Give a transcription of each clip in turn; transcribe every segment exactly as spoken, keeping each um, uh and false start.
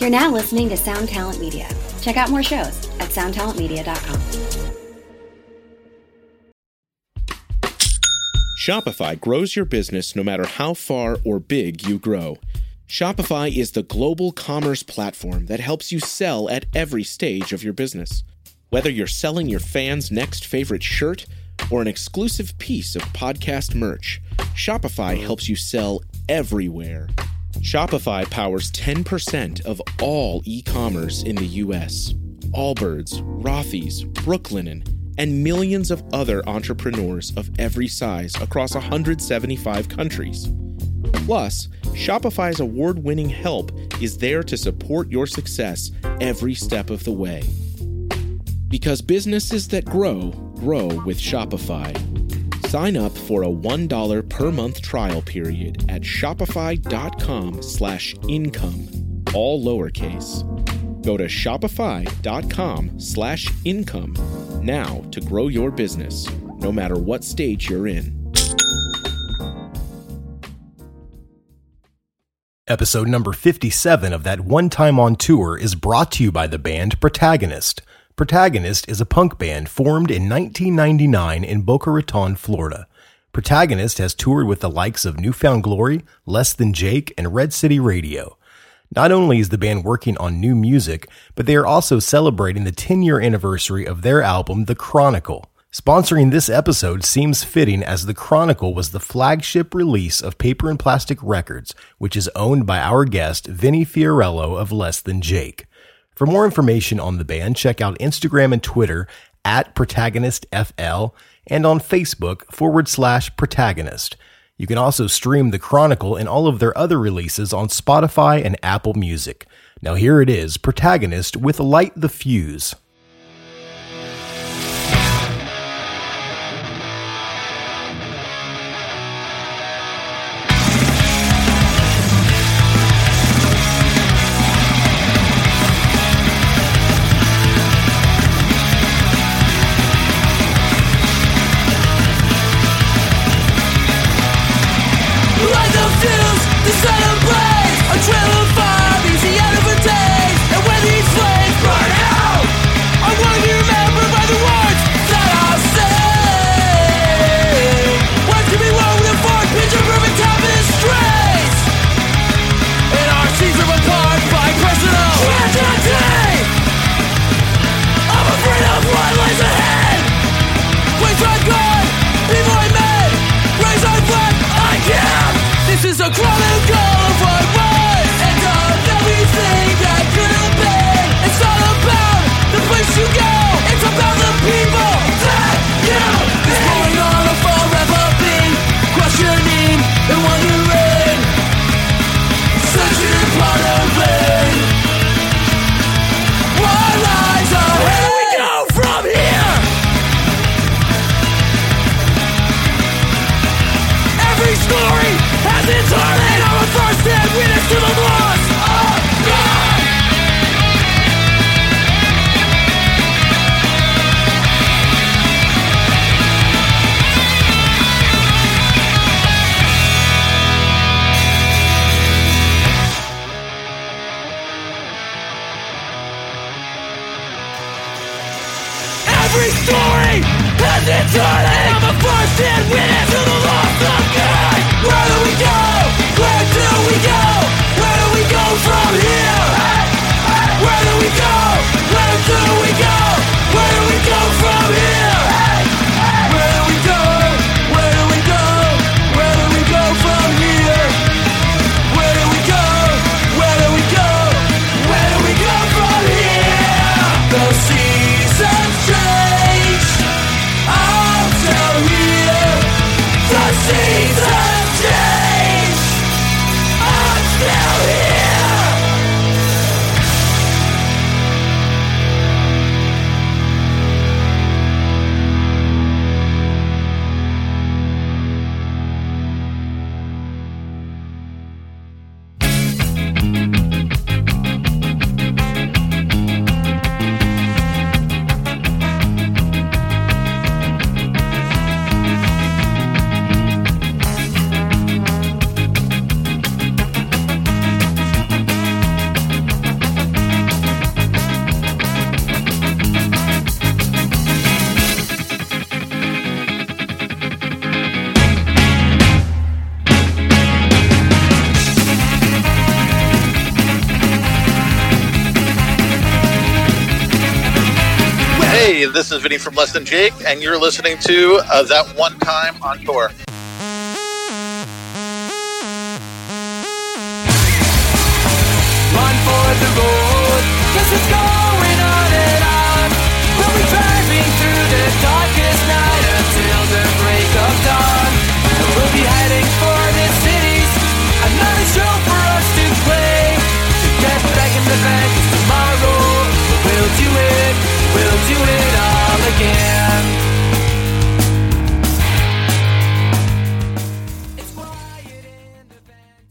You're now listening to Sound Talent Media. Check out more shows at sound talent media dot com. Shopify grows your business no matter how far or big you grow. Shopify is the global commerce platform that helps you sell at every stage of your business. Whether you're selling your fans' next favorite shirt or an exclusive piece of podcast merch, Shopify helps you sell everywhere. Shopify powers ten percent of all e-commerce in the U S. Allbirds, Rothy's, Brooklinen, and millions of other entrepreneurs of every size across one hundred seventy-five countries. Plus, Shopify's award-winning help is there to support your success every step of the way. Because businesses that grow, grow with Shopify. Sign up for a one dollar per month trial period at shopify.com slash income, all lowercase. Go to shopify.com slash income now to grow your business, no matter what stage you're in. Episode number fifty-seven of That One Time on Tour is brought to you by the band Protagonist. Protagonist is a punk band formed in nineteen ninety-nine in Boca Raton, Florida. Protagonist has toured with the likes of New Found Glory, Less Than Jake, and Red City Radio. Not only is the band working on new music, but they are also celebrating the ten-year anniversary of their album, The Chronicle. Sponsoring this episode seems fitting as The Chronicle was the flagship release of Paper and Plastic Records, which is owned by our guest, Vinny Fiorello of Less Than Jake. For more information on the band, check out Instagram and Twitter at ProtagonistFL and on Facebook forward slash Protagonist. You can also stream The Chronicle and all of their other releases on Spotify and Apple Music. Now here it is, Protagonist with Light the Fuse. Seasons change, I'll tell you. everybody. This is Vinny from Less Than Jake, and you're listening to uh, That One Time on Tour. Run for the road, 'cause it's going on and on. We'll be driving through the darkest night until the break of dawn. And we'll be heading for the cities, another show for us to play. To get back in the band, 'cause tomorrow we'll do it, we'll do it all again. It's quiet in the band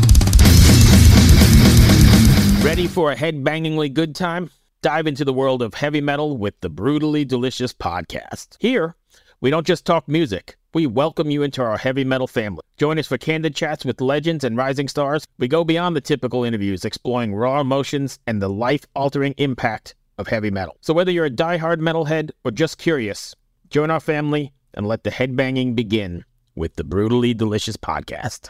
today. Ready for a head-bangingly good time? Dive into the world of heavy metal with the Brutally Delicious podcast. Here, we don't just talk music. We welcome you into our heavy metal family. Join us for candid chats with legends and rising stars. We go beyond the typical interviews, exploring raw emotions and the life-altering impact of heavy metal. So whether you're a diehard metalhead or just curious, join our family and let the headbanging begin with the Brutally Delicious podcast.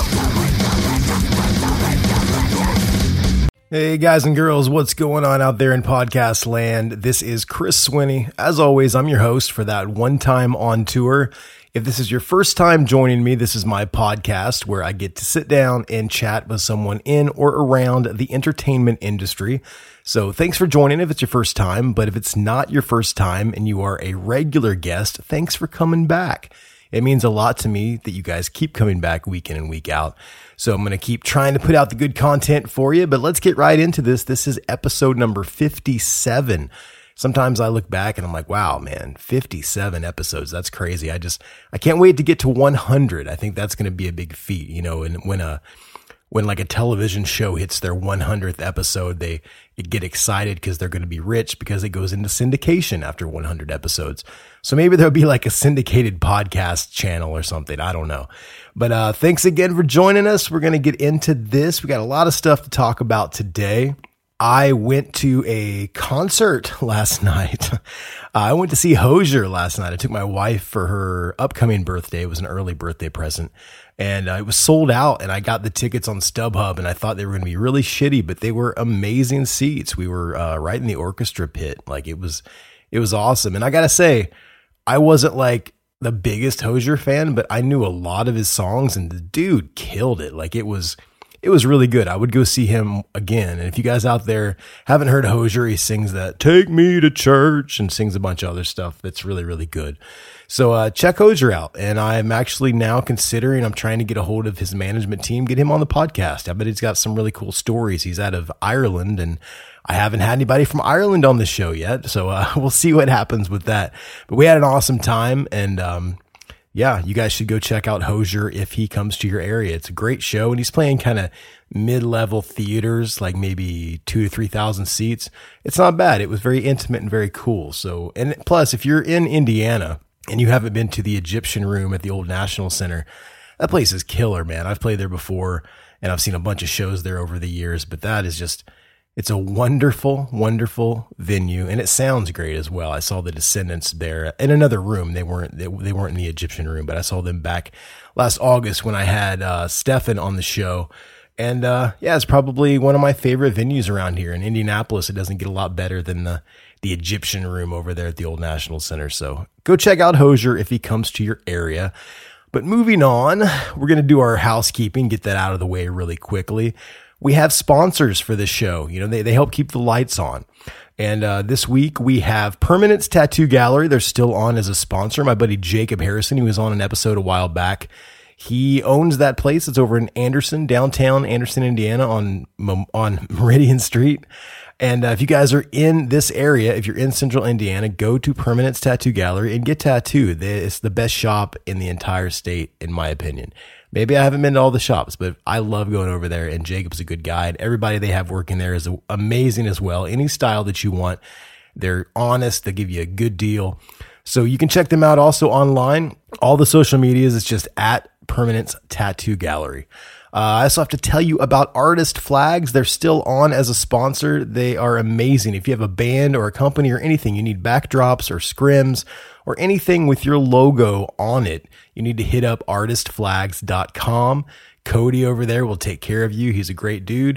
Hey guys and girls, what's going on out there in podcast land? This is Chris Swinney. As always, I'm your host for That One Time on Tour. If this is your first time joining me, this is my podcast where I get to sit down and chat with someone in or around the entertainment industry. So thanks for joining if it's your first time, but if it's not your first time and you are a regular guest, thanks for coming back. It means a lot to me that you guys keep coming back week in and week out. So I'm going to keep trying to put out the good content for you, but let's get right into this. This is episode number fifty-seven. Sometimes I look back and I'm like, wow, man, fifty-seven episodes. That's crazy. I just, I can't wait to get to one hundred. I think that's going to be a big feat, you know, and when a, when like a television show hits their one hundredth episode, they get excited because they're going to be rich because it goes into syndication after one hundred episodes. So maybe there'll be like a syndicated podcast channel or something. I don't know. But uh, thanks again for joining us. We're going to get into this. We got a lot of stuff to talk about today. I went to a concert last night. uh, I went to see Hozier last night. I took my wife for her upcoming birthday. It was an early birthday present. And uh, it was sold out, and I got the tickets on StubHub, and I thought they were going to be really shitty, but they were amazing seats. We were uh, right in the orchestra pit. Like it was, it was awesome. And I got to say, I wasn't like the biggest Hozier fan, but I knew a lot of his songs, and the dude killed it. Like it was, it was really good. I would go see him again. And if you guys out there haven't heard Hozier, he sings that "Take Me to Church" and sings a bunch of other stuff that's really, really good. So uh, check Hozier out. And I'm actually now considering, I'm trying to get a hold of his management team, get him on the podcast. I bet he's got some really cool stories. He's out of Ireland, and I haven't had anybody from Ireland on the show yet. So uh, we'll see what happens with that. But we had an awesome time. And um, yeah, you guys should go check out Hozier if he comes to your area. It's a great show. And he's playing kind of mid-level theaters, like maybe two to three thousand seats. It's not bad. It was very intimate and very cool. So, and plus, if you're in Indiana and you haven't been to the Egyptian Room at the Old National Center, that place is killer, man. I've played there before, and I've seen a bunch of shows there over the years, but that is just, it's a wonderful, wonderful venue, and it sounds great as well. I saw the Descendants there in another room. They weren't, they, they weren't in the Egyptian Room, but I saw them back last August when I had uh, Stefan on the show. And uh, yeah, it's probably one of my favorite venues around here in Indianapolis. It doesn't get a lot better than the the Egyptian Room over there at the Old National Center. So go check out Hozier if he comes to your area. But moving on, we're going to do our housekeeping, get that out of the way really quickly. We have sponsors for this show. You know, they, they help keep the lights on. And uh, this week we have Permanence Tattoo Gallery. They're still on as a sponsor. My buddy Jacob Harrison, he was on an episode a while back. He owns that place. It's over in Anderson, downtown Anderson, Indiana on, on Meridian Street. And uh, if you guys are in this area, if you're in central Indiana, go to Permanence Tattoo Gallery and get tattooed. It's the best shop in the entire state, in my opinion. Maybe I haven't been to all the shops, but I love going over there, and Jacob's a good guy. And everybody they have working there is amazing as well. Any style that you want, they're honest. They give you a good deal. So you can check them out also online. All the social medias, it's just at Permanence Tattoo Gallery. Uh, I also have to tell you about Artist Flags. They're still on as a sponsor. They are amazing. If you have a band or a company or anything, you need backdrops or scrims or anything with your logo on it, you need to hit up artist flags dot com. Cody over there will take care of you. He's a great dude.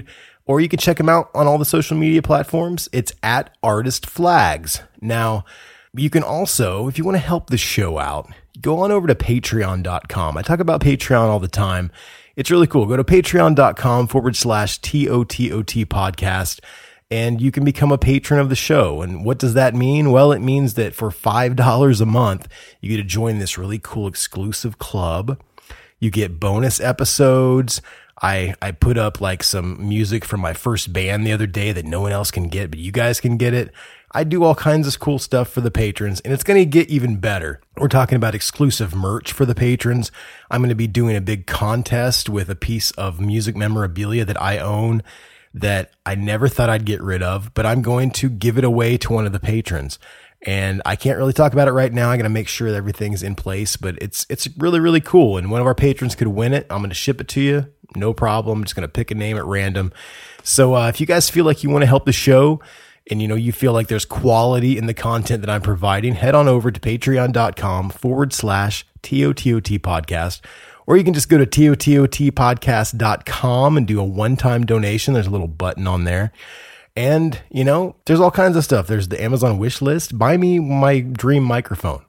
or you can check them out on all the social media platforms. It's at Artist Flags. Now, you can also, if you want to help the show out, go on over to patreon dot com. I talk about Patreon all the time. It's really cool. Go to patreon dot com forward slash T O T O T podcast, and you can become a patron of the show. And what does that mean? Well, it means that for five dollars a month, you get to join this really cool exclusive club. You get bonus episodes. I, I put up like some music from my first band the other day that no one else can get, but you guys can get it. I do all kinds of cool stuff for the patrons, and it's going to get even better. We're talking about exclusive merch for the patrons. I'm going to be doing a big contest with a piece of music memorabilia that I own that I never thought I'd get rid of, but I'm going to give it away to one of the patrons. And I can't really talk about it right now. I got to make sure that everything's in place, but it's it's really, really cool. And one of our patrons could win it. I'm going to ship it to you. No problem. I'm just going to pick a name at random. So uh, if you guys feel like you want to help the show, and you know you feel like there's quality in the content that I'm providing, head on over to patreon dot com forward slash T O T O T podcast. Or you can just go to T O T O T podcast dot com and do a one-time donation. There's a little button on there. And, you know, there's all kinds of stuff. There's the Amazon wish list. Buy me my dream microphone.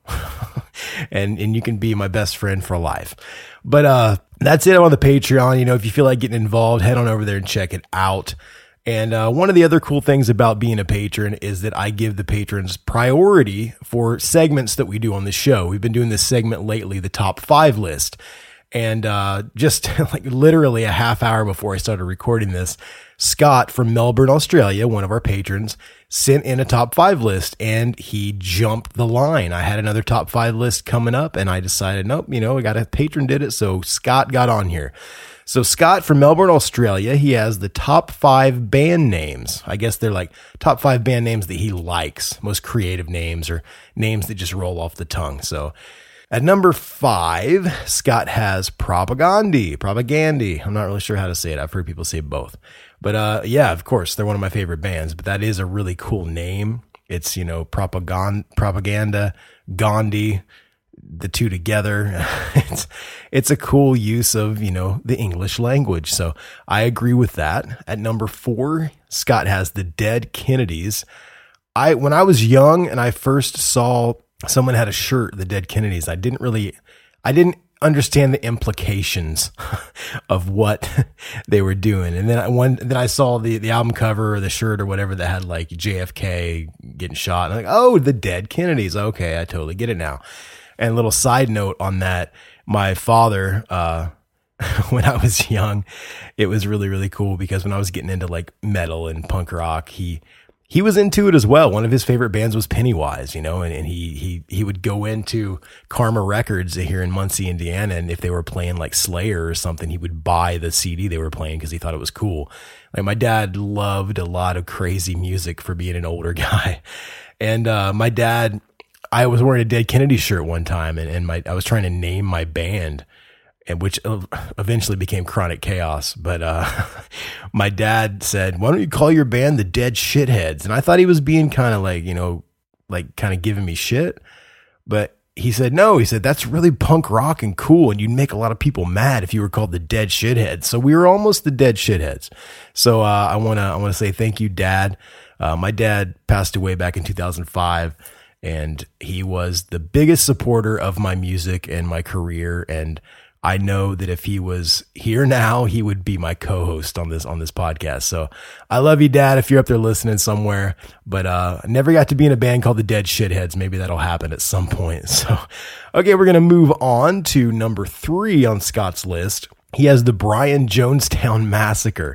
and and you can be my best friend for life. But uh, that's it on the Patreon. You know, if you feel like getting involved, head on over there and check it out. And uh, one of the other cool things about being a patron is that I give the patrons priority for segments that we do on the show. We've been doing this segment lately, the top five list. And uh, just like literally a half hour before I started recording this, Scott from Melbourne, Australia, one of our patrons, sent in a top five list, and he jumped the line. I had another top five list coming up, and I decided, nope, you know, I got a patron did it, so Scott got on here. So Scott from Melbourne, Australia, he has the top five band names. I guess they're like top five band names that he likes, most creative names or names that just roll off the tongue. So at number five, Scott has Propagandhi. Propagandhi. I'm not really sure how to say it. I've heard people say both. But uh, yeah, of course, they're one of my favorite bands. But that is a really cool name. It's, you know, propaganda, propaganda, Gandhi, the two together. it's it's a cool use of, you know, the English language. So I agree with that. At number four, Scott has the Dead Kennedys. I when I was young and I first saw someone had a shirt, the Dead Kennedys, I didn't really, I didn't understand the implications of what they were doing. And then I one, then I saw the, the album cover or the shirt or whatever that had like J F K getting shot. And I'm like, oh, the Dead Kennedys. Okay. I totally get it now. And a little side note on that, my father, uh, when I was young, it was really, really cool because when I was getting into like metal and punk rock, he, He was into it as well. One of his favorite bands was Pennywise, you know, and, and he, he, he would go into Karma Records here in Muncie, Indiana. And if they were playing like Slayer or something, he would buy the C D they were playing because he thought it was cool. Like my dad loved a lot of crazy music for being an older guy. And, uh, my dad, I was wearing a Dead Kennedy shirt one time and, and my, I was trying to name my band, and which eventually became Chronic Chaos. But uh, my dad said, why don't you call your band the Dead Shitheads? And I thought he was being kind of like, you know, like kind of giving me shit. But he said, no, he said, that's really punk rock and cool. And you'd make a lot of people mad if you were called the Dead Shitheads. So we were almost the Dead Shitheads. So uh, I want to I want to say thank you, Dad. Uh, my dad passed away back in two thousand five. And he was the biggest supporter of my music and my career. And I know that if he was here now, he would be my co-host on this, on this podcast. So I love you, Dad, if you're up there listening somewhere, but, uh, I never got to be in a band called the Dead Shitheads. Maybe that'll happen at some point. So, okay, we're going to move on to number three on Scott's list. He has the Brian Jonestown Massacre.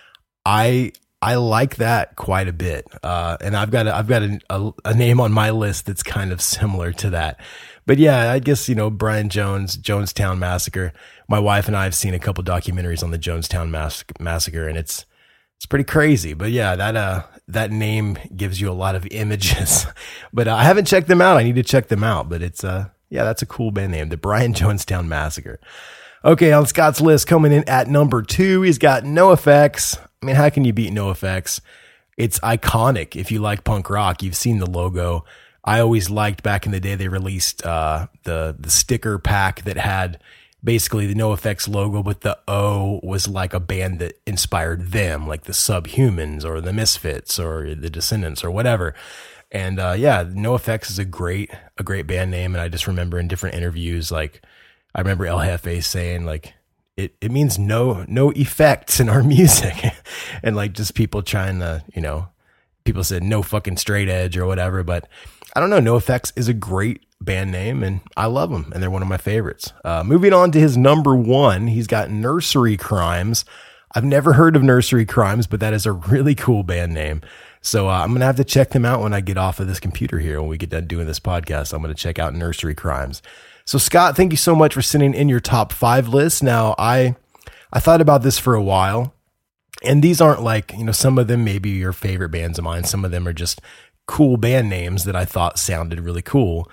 I, I like that quite a bit. Uh, and I've got, a, I've got a, a, a name on my list that's kind of similar to that. But yeah, I guess, you know, Brian Jones, Jonestown Massacre. My wife and I have seen a couple documentaries on the Jonestown Mass- Massacre, and it's it's pretty crazy. But yeah, that uh that name gives you a lot of images. But uh, I haven't checked them out. I need to check them out. But it's uh yeah, that's a cool band name, the Brian Jonestown Massacre. Okay, on Scott's list, coming in at number two, he's got NoFX. I mean, how can you beat NoFX? It's iconic. If you like punk rock, you've seen the logo. I always liked back in the day, they released uh, the the sticker pack that had basically the NoFX logo, but the O was like a band that inspired them, like the Subhumans or the Misfits or the Descendants or whatever. And uh, yeah, NoFX is a great, a great band name. And I just remember in different interviews, like I remember El Jefe saying like, it, it means no, no effects in our music. And like just people trying to, you know, people said no fucking straight edge or whatever, but I don't know. NoFX is a great band name and I love them and they're one of my favorites. Uh, moving on to his number one, he's got Nursery Crimes. I've never heard of Nursery Crimes, but that is a really cool band name. So uh, I'm going to have to check them out when I get off of this computer here. When we get done doing this podcast, I'm going to check out Nursery Crimes. So Scott, thank you so much for sending in your top five list. Now I, I thought about this for a while and these aren't like, you know, some of them may be your favorite bands of mine. Some of them are just cool band names that I thought sounded really cool.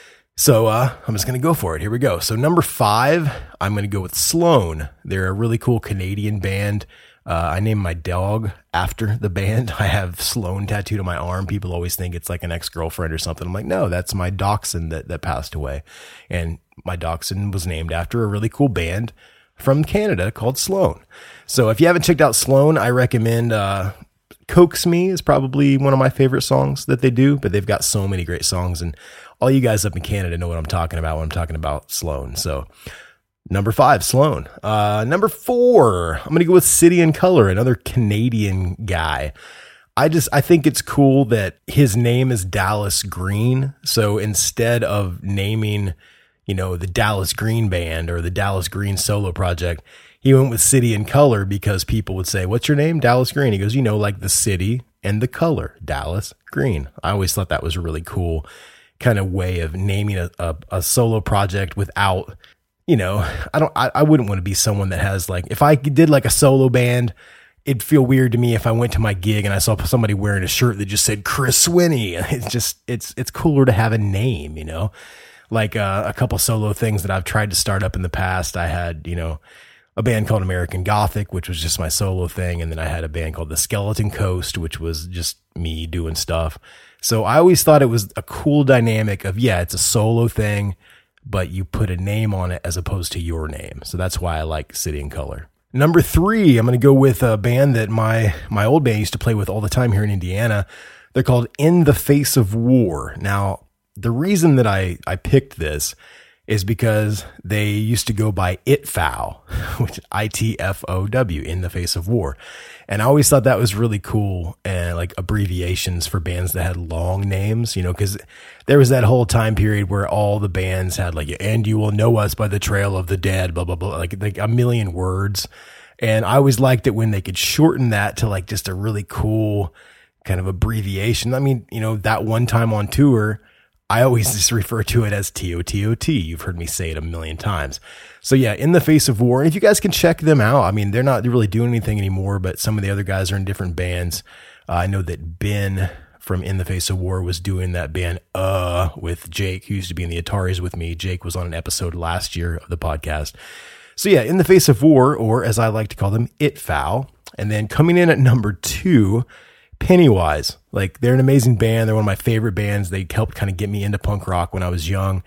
So uh, I'm just going to go for it. Here we go. So number five, I'm going to go with Sloan. They're a really cool Canadian band. Uh, I named my dog after the band. I have Sloan tattooed on my arm. People always think it's like an ex-girlfriend or something. I'm like, no, that's my dachshund that, that passed away. And my dachshund was named after a really cool band from Canada called Sloan. So if you haven't checked out Sloan, I recommend uh, Coax Me is probably one of my favorite songs that they do, but they've got so many great songs. And all you guys up in Canada know what I'm talking about when I'm talking about Sloan. So number five, Sloan. Uh, number four, I'm going to go with City and Color, another Canadian guy. I just, I think it's cool that his name is Dallas Green. So instead of naming, you know, the Dallas Green Band or the Dallas Green solo project, he went with City and Color because people would say, what's your name? Dallas Green. He goes, you know, like the city and the color, Dallas Green. I always thought that was a really cool kind of way of naming a, a, a solo project without, you know, I don't, I, I wouldn't want to be someone that has like, if I did like a solo band, it'd feel weird to me if I went to my gig and I saw somebody wearing a shirt that just said Chris Swinney. It's just, it's, it's cooler to have a name, you know, like uh, a couple solo things that I've tried to start up in the past. I had, you know, a band called American Gothic, which was just my solo thing. And then I had a band called The Skeleton Coast, which was just me doing stuff. So I always thought it was a cool dynamic of, yeah, it's a solo thing, but you put a name on it as opposed to your name. So that's why I like City and Color. Number three, I'm going to go with a band that my, my old band used to play with all the time here in Indiana. They're called In the Face of War. Now, the reason that I, I picked this is because they used to go by I T F O W, which is I T F O W, In the Face of War. And I always thought that was really cool, and like abbreviations for bands that had long names, you know, because there was that whole time period where all the bands had like, and you will know us by the trail of the dead, blah, blah, blah, like, like a million words. And I always liked it when they could shorten that to like just a really cool kind of abbreviation. I mean, you know, that one time on tour, I always just refer to it as T O T O T. You've heard me say it a million times. So yeah, In the Face of War. And if you guys can check them out, I mean, they're not really doing anything anymore, but some of the other guys are in different bands. Uh, I know that Ben from In the Face of War was doing that band, uh, with Jake, who used to be in the Ataris with me. Jake was on an episode last year of the podcast. So yeah, In the Face of War, or as I like to call them, I T F O W. And then coming in at number two, Pennywise. Like, they're an amazing band. They're one of my favorite bands. They helped kind of get me into punk rock when I was young.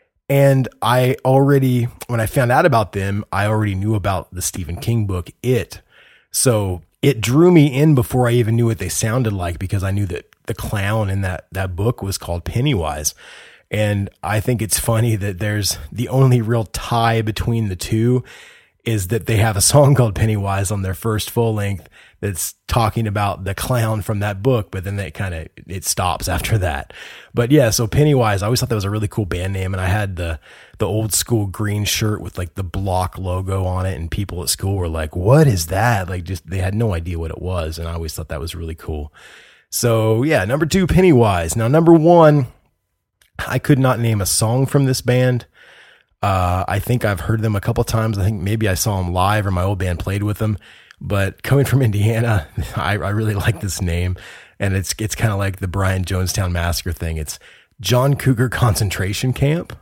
And I already, when I found out about them, I already knew about the Stephen King book, It. So it drew me in before I even knew what they sounded like, because I knew that the clown in that, that book was called Pennywise. And I think it's funny that there's the only real tie between the two is that they have a song called Pennywise on their first full length that's talking about the clown from that book, but then they kind of, it stops after that. But yeah, so Pennywise, I always thought that was a really cool band name. And I had the, the old school green shirt with like the block logo on it. And people at school were like, what is that? Like, just, they had no idea what it was. And I always thought that was really cool. So yeah, number two, Pennywise. Now, number one, I could not name a song from this band. Uh, I think I've heard them a couple times. I think maybe I saw them live or my old band played with them. But coming from Indiana, I, I really like this name. And it's it's kind of like the Brian Jonestown Massacre thing. It's John Cougar Concentration Camp.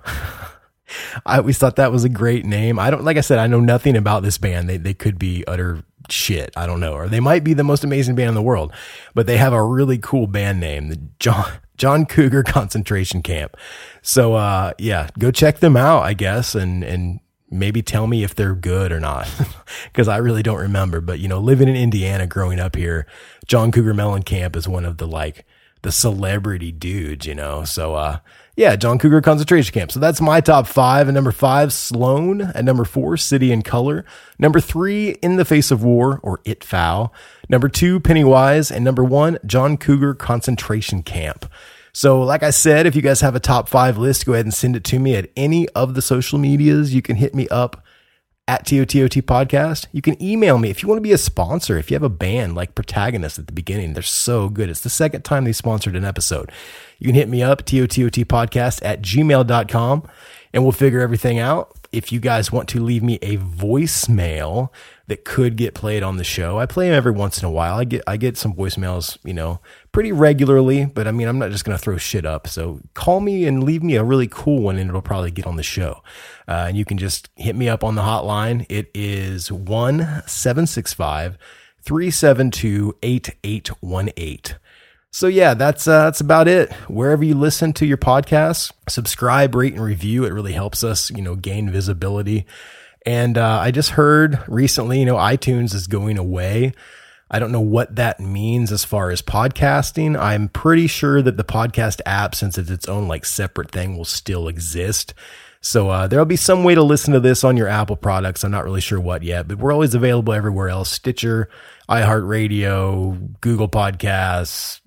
I always thought that was a great name. I don't, like I said, I know nothing about this band. They they could be utter shit. I don't know. Or they might be the most amazing band in the world. But they have a really cool band name, the John John Cougar Concentration Camp. So uh, yeah, go check them out, I guess, and and maybe tell me if they're good or not, because I really don't remember. But, you know, living in Indiana, growing up here, John Cougar Mellencamp is one of the, like, the celebrity dudes, you know? So, uh, yeah, John Cougar Concentration Camp. So that's my top five. At number five, Sloan. At number four, City and Color. Number three, In the Face of War, or It Foul. Number two, Pennywise. And number one, John Cougar Concentration Camp. So like I said, if you guys have a top five list, go ahead and send it to me at any of the social medias. You can hit me up at T O T O T Podcast. You can email me if you want to be a sponsor. If you have a band like Protagonist at the beginning, they're so good. It's the second time they sponsored an episode. You can hit me up, T O T O T Podcast at gmail dot com, and we'll figure everything out. If you guys want to leave me a voicemail that could get played on the show, I play them every once in a while. I get I get some voicemails, you know, pretty regularly, but I mean, I'm not just going to throw shit up. So call me and leave me a really cool one, and it'll probably get on the show. Uh, and you can just hit me up on the hotline. It is one seven six five, three seven two, eight eight one eight. So yeah, that's uh, that's about it. Wherever you listen to your podcasts, subscribe, rate, and review. It really helps us, you know, gain visibility. And uh, I just heard recently, you know, iTunes is going away. I don't know what that means as far as podcasting. I'm pretty sure that the podcast app, since it's its own like separate thing, will still exist. So uh, there'll be some way to listen to this on your Apple products. I'm not really sure what yet, but we're always available everywhere else. Stitcher, iHeartRadio, Google Podcasts,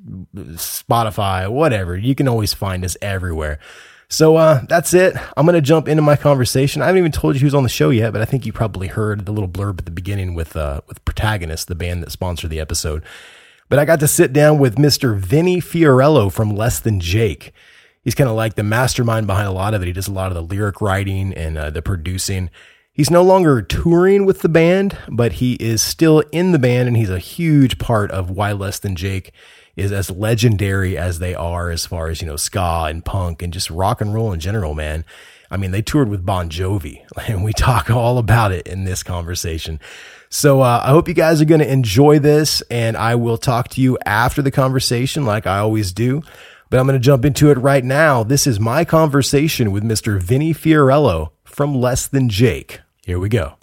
Spotify, whatever. You can always find us everywhere. So uh, that's it. I'm going to jump into my conversation. I haven't even told you who's on the show yet, but I think you probably heard the little blurb at the beginning with uh, with Protagonist, the band that sponsored the episode. But I got to sit down with Mister Vinny Fiorello from Less Than Jake. He's kind of like the mastermind behind a lot of it. He does a lot of the lyric writing and uh, the producing. He's no longer touring with the band, but he is still in the band, and he's a huge part of why Less Than Jake is as legendary as they are as far as, you know, ska and punk and just rock and roll in general, man. I mean, they toured with Bon Jovi, and we talk all about it in this conversation. So uh, I hope you guys are going to enjoy this, and I will talk to you after the conversation like I always do. But I'm going to jump into it right now. This is my conversation with Mister Vinny Fiorello from Less Than Jake. Here we go.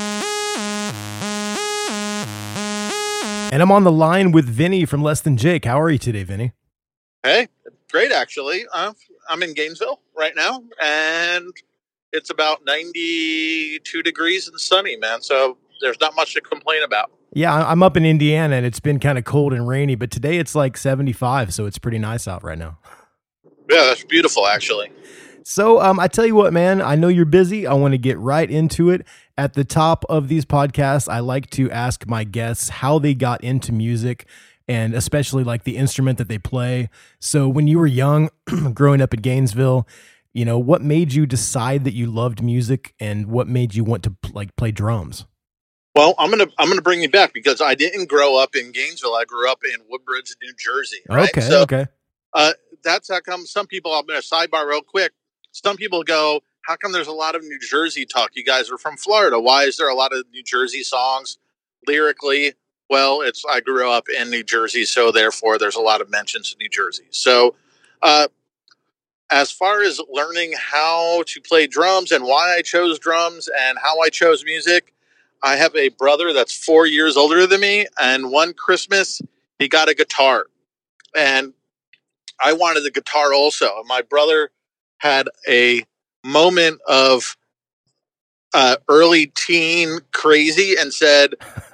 And I'm on the line with Vinny from Less Than Jake. How are you today, Vinny? Hey, great, actually. Uh, I'm in Gainesville right now, and it's about ninety-two degrees and sunny, man. So there's not much to complain about. Yeah, I'm up in Indiana, and it's been kind of cold and rainy, but today it's like seventy-five, so it's pretty nice out right now. Yeah, that's beautiful, actually. So um, I tell you what, man, I know you're busy. I want to get right into it. At the top of these podcasts, I like to ask my guests how they got into music, and especially like the instrument that they play. So when you were young, growing up in Gainesville, you know, what made you decide that you loved music, and what made you want to like play drums? Well, I'm gonna I'm gonna bring you back because I didn't grow up in Gainesville. I grew up in Woodbridge, New Jersey. Right? Okay, so, okay. Uh, that's how come some people. I'm gonna sidebar real quick. Some people go, "How come there's a lot of New Jersey talk? You guys are from Florida. Why is there a lot of New Jersey songs lyrically?" Well, it's I grew up in New Jersey, so therefore there's a lot of mentions of New Jersey. So, uh, as far as learning how to play drums and why I chose drums and how I chose music. I have a brother that's four years older than me, and one Christmas he got a guitar, and I wanted the guitar also. My brother had a moment of uh, early teen crazy and said,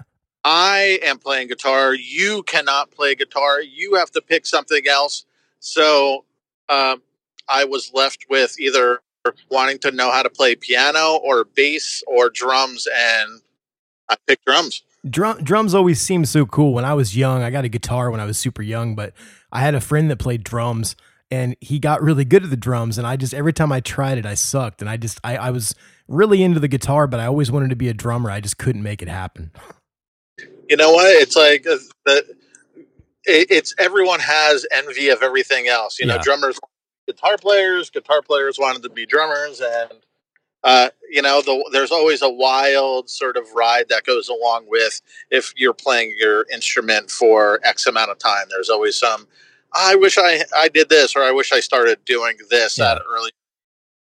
I am playing guitar. You cannot play guitar. You have to pick something else. So um, I was left with either wanting to know how to play piano or bass or drums, and I picked drums. Drum, drums always seemed so cool. When I was young, I got a guitar when I was super young, but I had a friend that played drums, and he got really good at the drums. And I just, every time I tried it, I sucked. And I just, I, I was really into the guitar, but I always wanted to be a drummer. I just couldn't make it happen. You know what? It's like, uh, the, it, it's everyone has envy of everything else. You know, Yeah. drummers, guitar players, guitar players wanted to be drummers, and Uh, you know, the, there's always a wild sort of ride that goes along with if you're playing your instrument for X amount of time. There's always some, I wish I, I did this, or I wish I started doing this Yeah. at early.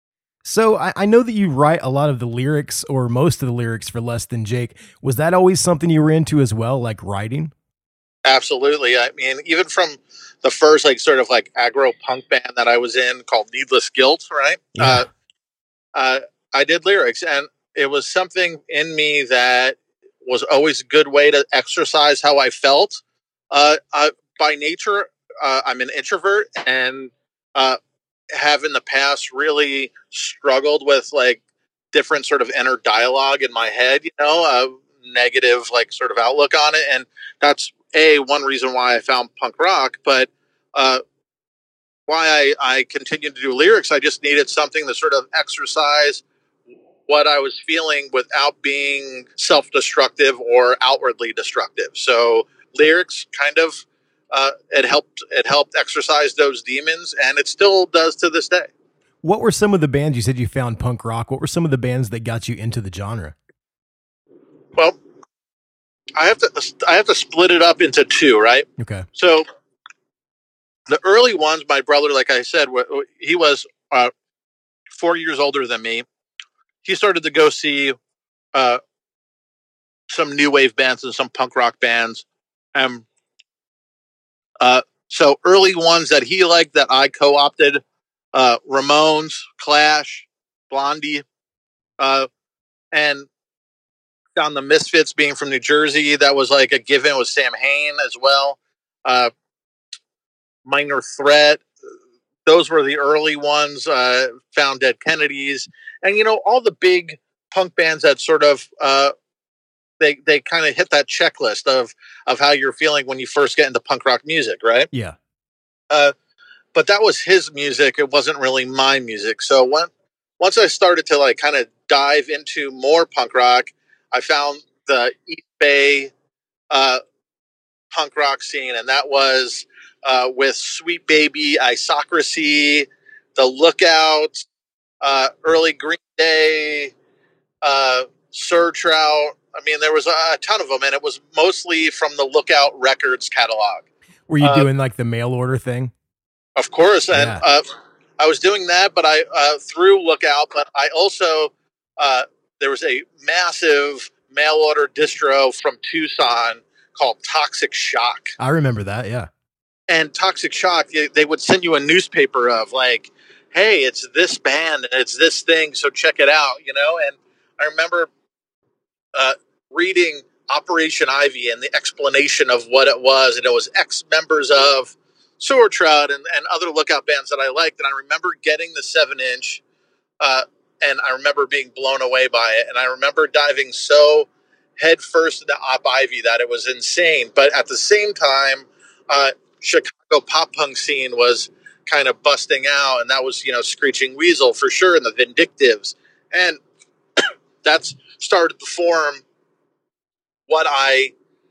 So I, I know that you write a lot of the lyrics or most of the lyrics for Less Than Jake. Was that always something you were into as well, like writing? Absolutely. I mean, even from the first like sort of like aggro punk band that I was in called Needless Guilt, right? Yeah. Uh, uh, I did lyrics, and it was something in me that was always a good way to exercise how I felt. Uh, uh, by nature, uh, I'm an introvert, and uh, have in the past really struggled with like different sort of inner dialogue in my head, you know, a negative like sort of outlook on it. And that's a one reason why I found punk rock, but uh, why I, I continued to do lyrics. I just needed something to sort of exercise what I was feeling without being self-destructive or outwardly destructive. So lyrics kind of, uh, it helped, it helped exercise those demons, and it still does to this day. What were some of the bands you said you found punk rock? What were some of the bands that got you into the genre? Well, I have to, I have to split it up into two, right? Okay. So the early ones, my brother, like I said, he was uh, four years older than me. He started to go see uh, some new wave bands and some punk rock bands. Um, uh, so early ones that he liked that I co-opted, uh, Ramones, Clash, Blondie, uh, and found the Misfits being from New Jersey. That was like a given with Sam Hain as well. Uh, Minor Threat. Those were the early ones. Uh, found Dead Kennedys, and you know all the big punk bands that sort of uh, they they kind of hit that checklist of of how you're feeling when you first get into punk rock music, right? Yeah. Uh, but that was his music. It wasn't really my music. So when once I started to like kind of dive into more punk rock, I found the East Bay uh, punk rock scene, and that was uh, with Sweet Baby, Isocracy, The Lookout, uh, early Green Day, uh, Sir Trout. I mean, there was a, a ton of them, and it was mostly from the Lookout Records catalog. Were you uh, doing like the mail order thing? Of course, and Yeah. uh, I was doing that, but I uh, through Lookout, but I also uh, there was a massive mail order distro from Tucson called Toxic Shock. I remember that. Yeah. And Toxic Shock, they, they would send you a newspaper of like, hey, it's this band and it's this thing, so check it out, you know? And I remember uh, reading Operation Ivy and the explanation of what it was, and it was ex-members of Sewer Trout and, and other Lookout bands that I liked. And I remember getting the seven inch, uh, and I remember being blown away by it. And I remember diving so head first into Op Ivy that it was insane. But at the same time, uh, Chicago pop punk scene was kind of busting out, and that was, you know, Screeching Weasel for sure, and the Vindictives. And that's started to form what I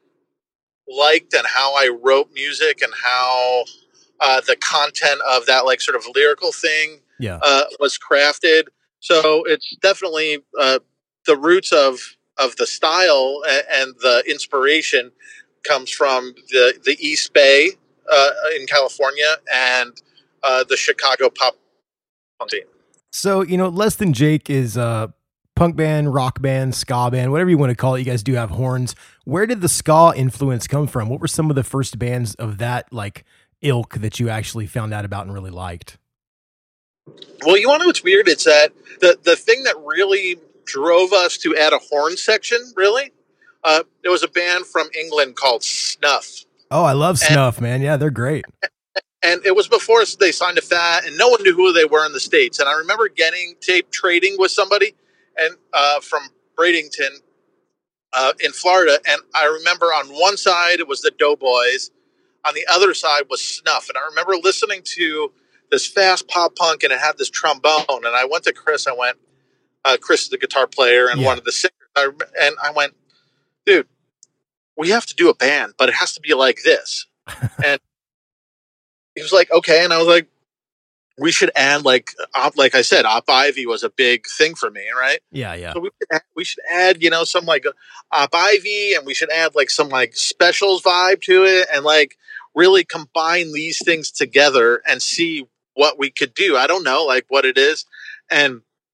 liked and how I wrote music and how uh, the content of that like sort of lyrical thing Yeah. uh, was crafted. So it's definitely uh, the roots of of the style and, and the inspiration comes from the the East Bay uh, in California and uh, the Chicago pop punk scene. So, you know, Less Than Jake is a punk band, rock band, ska band, whatever you want to call it. You guys do have horns. Where did the ska influence come from? What were some of the first bands of that like ilk that you actually found out about and really liked? Well, you want to know what's weird? It's that the, the thing that really drove us to add a horn section, really, uh, there was a band from England called Snuff. Oh, I love And- Snuff, man. Yeah, they're great. And it was before they signed to Fat, and no one knew who they were in the States. And I remember getting tape trading with somebody and uh, from Bradenton uh, in Florida. And I remember on one side, it was the Doughboys. On the other side was Snuff. And I remember listening to this fast pop punk, and it had this trombone. And I went to Chris. I went, uh, Chris is the guitar player and Yeah. one of the singers. I, and I went, dude, we have to do a band, but it has to be like this. And he was like, okay. And I was like, we should add like, op, like I said, Op Ivy was a big thing for me, right? Yeah, yeah. So we should, add, we should add, you know, some like Op Ivy, and we should add like some like specials vibe to it, and like really combine these things together and see what we could do. I don't know, like what it is. And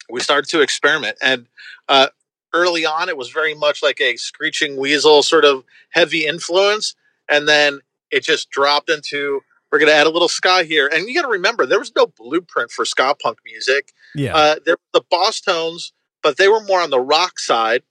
we started to experiment. And uh, early on, it was very much like a Screeching Weasel sort of heavy influence. And then it just dropped into, we're going to add a little ska here. And you got to remember, there was no blueprint for ska punk music. Yeah. Uh, there were the Boss Tones, but they were more on the rock side.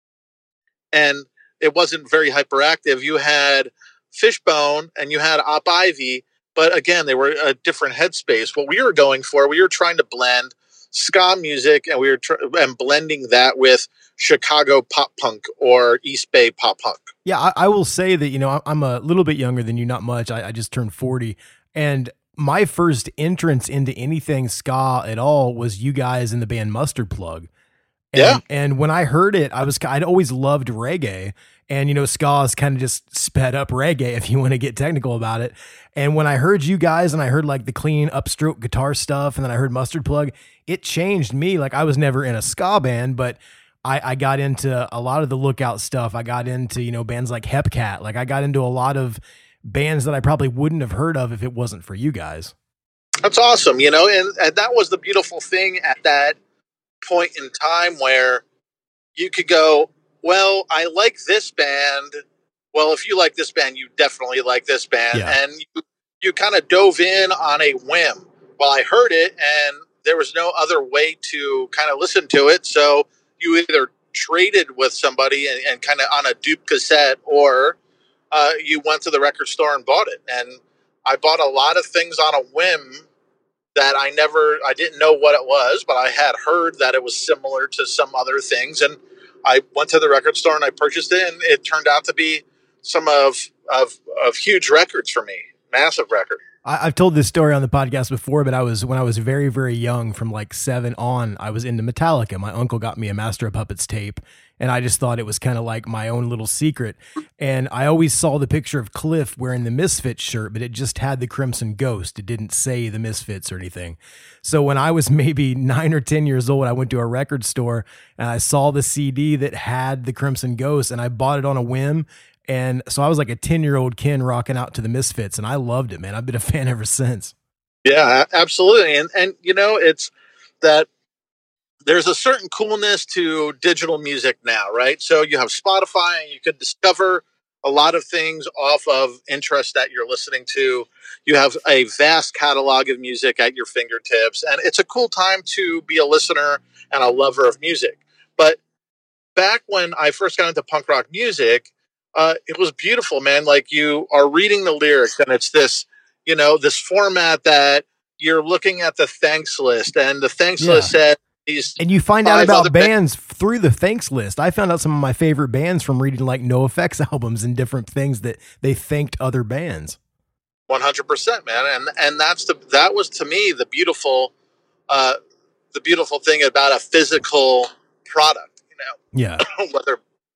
And it wasn't very hyperactive. You had Fishbone and you had Op Ivy, but again, they were a different headspace. What we were going for, we were trying to blend ska music, and we were tr- and blending that with Chicago pop punk or East Bay pop punk. Yeah, I, I will say that, you know, I'm a little bit younger than you, not much. I, I just turned forty, and my first entrance into anything ska at all was you guys in the band Mustard Plug. And, yeah. And when I heard it, I was, I'd always loved reggae, and, you know, ska is kind of just sped up reggae if you want to get technical about it. And when I heard you guys and I heard like the clean upstroke guitar stuff, and then I heard Mustard Plug, it changed me. Like, I was never in a ska band, but I, I got into a lot of the Lookout stuff. I got into, you know, bands like Hepcat. Like, I got into a lot of bands that I probably wouldn't have heard of if it wasn't for you guys. That's awesome. You know, and, and that was the beautiful thing at that point in time, where you could go, well, I like this band. Well, if you like this band, you definitely like this band. Yeah. And you, you kind of dove in on a whim. Well, I heard it, and there was no other way to kind of listen to it. So you either traded with somebody and, and kind of on a dupe cassette, or uh, you went to the record store and bought it. And I bought a lot of things on a whim that I never, I didn't know what it was, but I had heard that it was similar to some other things. And I went to the record store and I purchased it, and it turned out to be some of, of, of huge records for me. Massive record. I, I've told this story on the podcast before, but I was, when I was very, very young, from like seven on, I was into Metallica. My uncle got me a Master of Puppets tape, and I just thought it was kind of like my own little secret. And I always saw the picture of Cliff wearing the Misfits shirt, but it just had the Crimson Ghost. It didn't say the Misfits or anything. So when I was maybe nine or ten years old, I went to a record store and I saw the C D that had the Crimson Ghost, and I bought it on a whim. And so I was like a ten year old Ken rocking out to the Misfits, and I loved it, man. I've been a fan ever since. Yeah, absolutely. And, and, you know, it's that there's a certain coolness to digital music now, right? So you have Spotify, and you could discover a lot of things off of interest that you're listening to. You have a vast catalog of music at your fingertips, and it's a cool time to be a listener and a lover of music. But back when I first got into punk rock music, uh, it was beautiful, man. Like, you are reading the lyrics, and it's this, you know, this format that you're looking at the thanks list, and the thanks Yeah. list said, these And you find out five about other bands through the thanks list. I found out some of my favorite bands from reading like NoFX albums and different things that they thanked other bands. one hundred percent, man. And, and that's the, that was to me, the beautiful, uh, the beautiful thing about a physical product, you know, Yeah. whether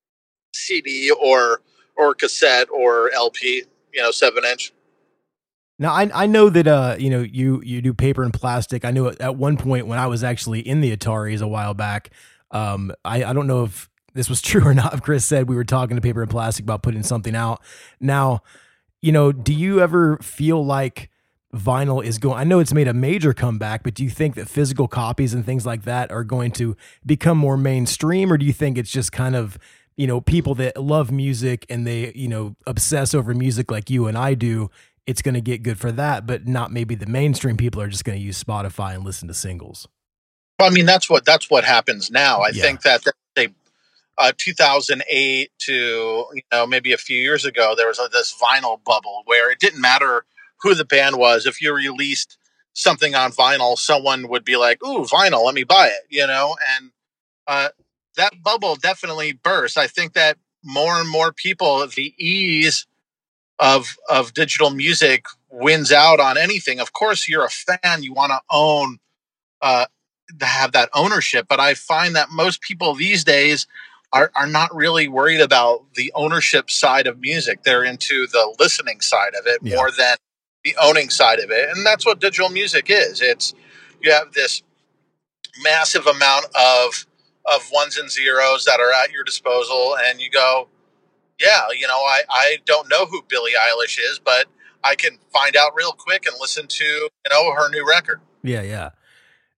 C D or, or cassette or L P, you know, seven inch. Now I I know that uh you know you you do paper and plastic. I knew at one point when I was actually in the Ataris a while back. Um, I I don't know if this was true or not. If Chris said we were talking to Paper and Plastic about putting something out. Now, you know, do you ever feel like vinyl is going? I know it's made a major comeback, but do you think that physical copies and things like that are going to become more mainstream, or do you think it's just kind of, you know, people that love music and they, you know, obsess over music like you and I do? It's going to get good for that, but not maybe the mainstream people are just going to use Spotify and listen to singles. Well, I mean, that's what, that's what happens now. I Yeah. think that they, uh, two thousand eight to, you know, maybe a few years ago, there was a, this vinyl bubble where it didn't matter who the band was. If you released something on vinyl, someone would be like, ooh, vinyl, let me buy it, you know? And, uh, that bubble definitely burst. I think that more and more people, the ease of of digital music wins out on anything. Of course, you're a fan, you want to own, uh, to have that ownership. But I find that most people these days are, are not really worried about the ownership side of music. They're into the listening side of it Yeah. more than the owning side of it. And that's what digital music is. It's, you have this massive amount of of ones and zeros that are at your disposal, and you go, yeah, you know, I, I don't know who Billie Eilish is, but I can find out real quick and listen to, you know, her new record. Yeah, yeah.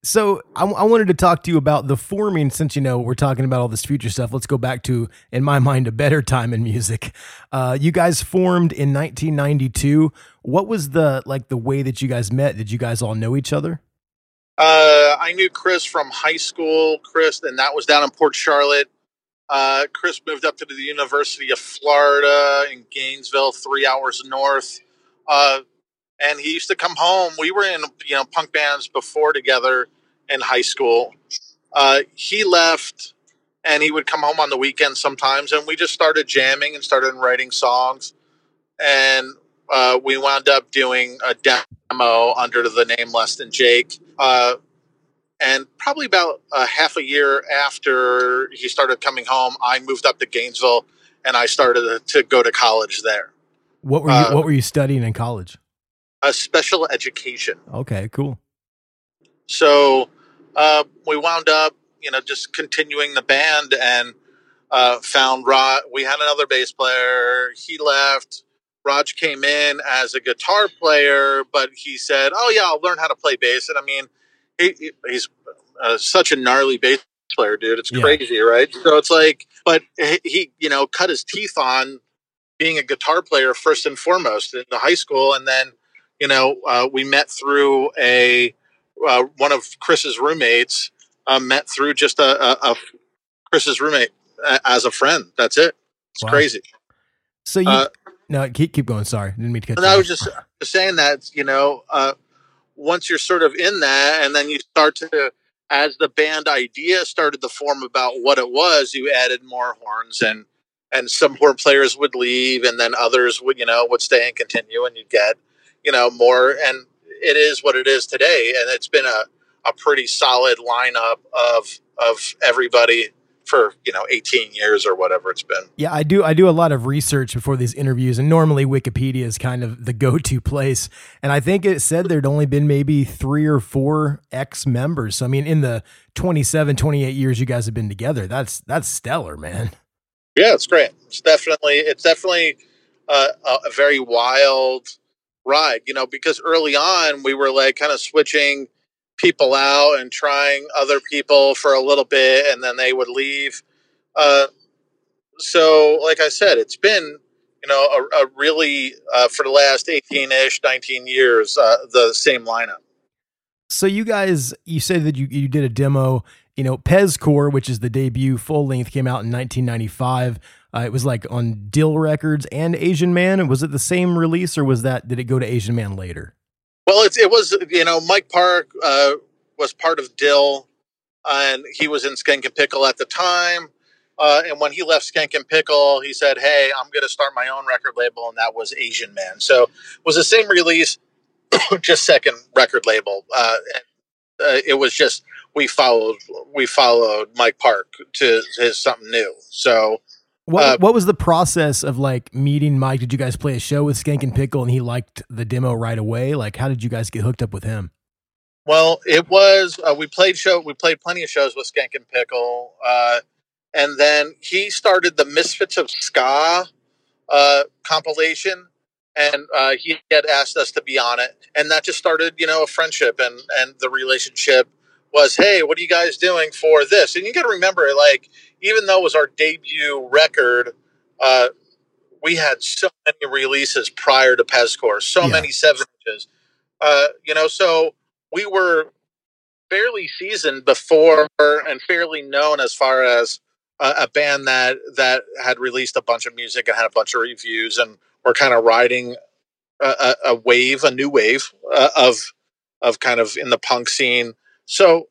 So I, I wanted to talk to you about the forming, since, you know, we're talking about all this future stuff. Let's go back to, in my mind, a better time in music. Uh, you guys formed in nineteen ninety-two. What was the, like the way that you guys met? Did you guys all know each other? Uh, I knew Chris from high school, Chris, and that was down in Port Charlotte. Uh, Chris moved up to the University of Florida in Gainesville, three hours north. Uh, and he used to come home. We were in, you know, punk bands before together in high school. Uh, he left and he would come home on the weekends sometimes, and we just started jamming and started writing songs. And uh, we wound up doing a demo under the name Less Than Jake. Uh, and probably about a half a year after he started coming home, I moved up to Gainesville and I started to go to college there. What were you, uh, what were you studying in college? A special education. Okay, cool. So uh, we wound up, you know, just continuing the band, and uh, found Rod. We had another bass player. He left. Raj came in as a guitar player, but he said, "Oh yeah, I'll learn how to play bass." And I mean, he, he's uh, such a gnarly bass player, dude. It's crazy, yeah. Right? So it's like, but he, you know, cut his teeth on being a guitar player first and foremost in the high school, and then, you know, uh, we met through a uh, one of Chris's roommates. Uh, met through just a, a, a Chris's roommate uh, as a friend. That's it. It's wow. Crazy. So you uh, no keep keep going. Sorry, didn't mean to cut you off. I was just saying that, you know, uh, once you're sort of in that, and then you start to, as the band idea started to form about what it was, you added more horns, and and some horn players would leave, and then others would, you know, would stay and continue, and you'd get, you know, more. And it is what it is today, and it's been a a pretty solid lineup of of everybody for, you know, eighteen years or whatever it's been. Yeah, I do I do a lot of research before these interviews, and normally Wikipedia is kind of the go-to place. And I think it said there'd only been maybe three or four ex-members. So I mean, in the twenty-seven, twenty-eight years you guys have been together, that's that's stellar, man. Yeah, it's great. It's definitely it's definitely uh, a very wild ride, you know, because early on we were like kind of switching people out and trying other people for a little bit, and then they would leave. Uh, so like I said, it's been, you know, a, a really, uh, for the last eighteen ish, nineteen years, uh, the same lineup. So you guys, you said that you, you did a demo, you know, Pezcore, which is the debut full length, came out in nineteen ninety-five. Uh, it was like on Dill Records and Asian Man. Was it the same release, or was that, did it go to Asian Man later? Well, it's, it was, you know, Mike Park uh, was part of Dill, and he was in Skank and Pickle at the time. Uh, and when he left Skank and Pickle, he said, "Hey, I'm going to start my own record label," and that was Asian Man. So it was the same release, just second record label. Uh, and, uh, it was just we followed we followed Mike Park to his something new. So. What uh, what was the process of like meeting Mike? Did you guys play a show with Skank and Pickle and he liked the demo right away? Like, how did you guys get hooked up with him? Well, it was, uh, we played show, we played plenty of shows with Skank and Pickle. Uh, and then he started the Misfits of Ska, uh, compilation. And, uh, he had asked us to be on it. And that just started, you know, a friendship, and, and the relationship was, "Hey, what are you guys doing for this?" And you got to remember, like, even though it was our debut record, uh, we had so many releases prior to Pezcore, so yeah. many seven inches, uh, you know, so we were fairly seasoned before and fairly known as far as a, a band that, that had released a bunch of music and had a bunch of reviews, and we're kind of riding a, a, a wave, a new wave uh, of, of kind of in the punk scene. So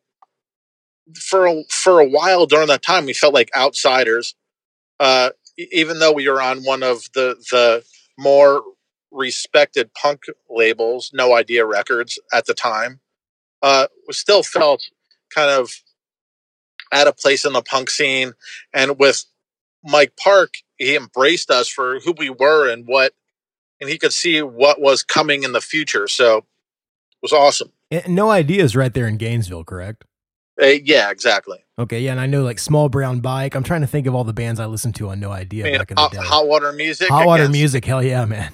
for a, for a while during that time, we felt like outsiders, uh, even though we were on one of the, the more respected punk labels, No Idea Records at the time. Uh, we still felt kind of at a place in the punk scene. And with Mike Park, he embraced us for who we were and what, and he could see what was coming in the future. So it was awesome. And No Idea is right there in Gainesville, correct? Uh, yeah, exactly. Okay, yeah, and I know like Small Brown Bike. I'm trying to think of all the bands I listened to on No Idea. I mean, back in the hot, day. Hot Water Music. Hot Water Music, hell yeah, man.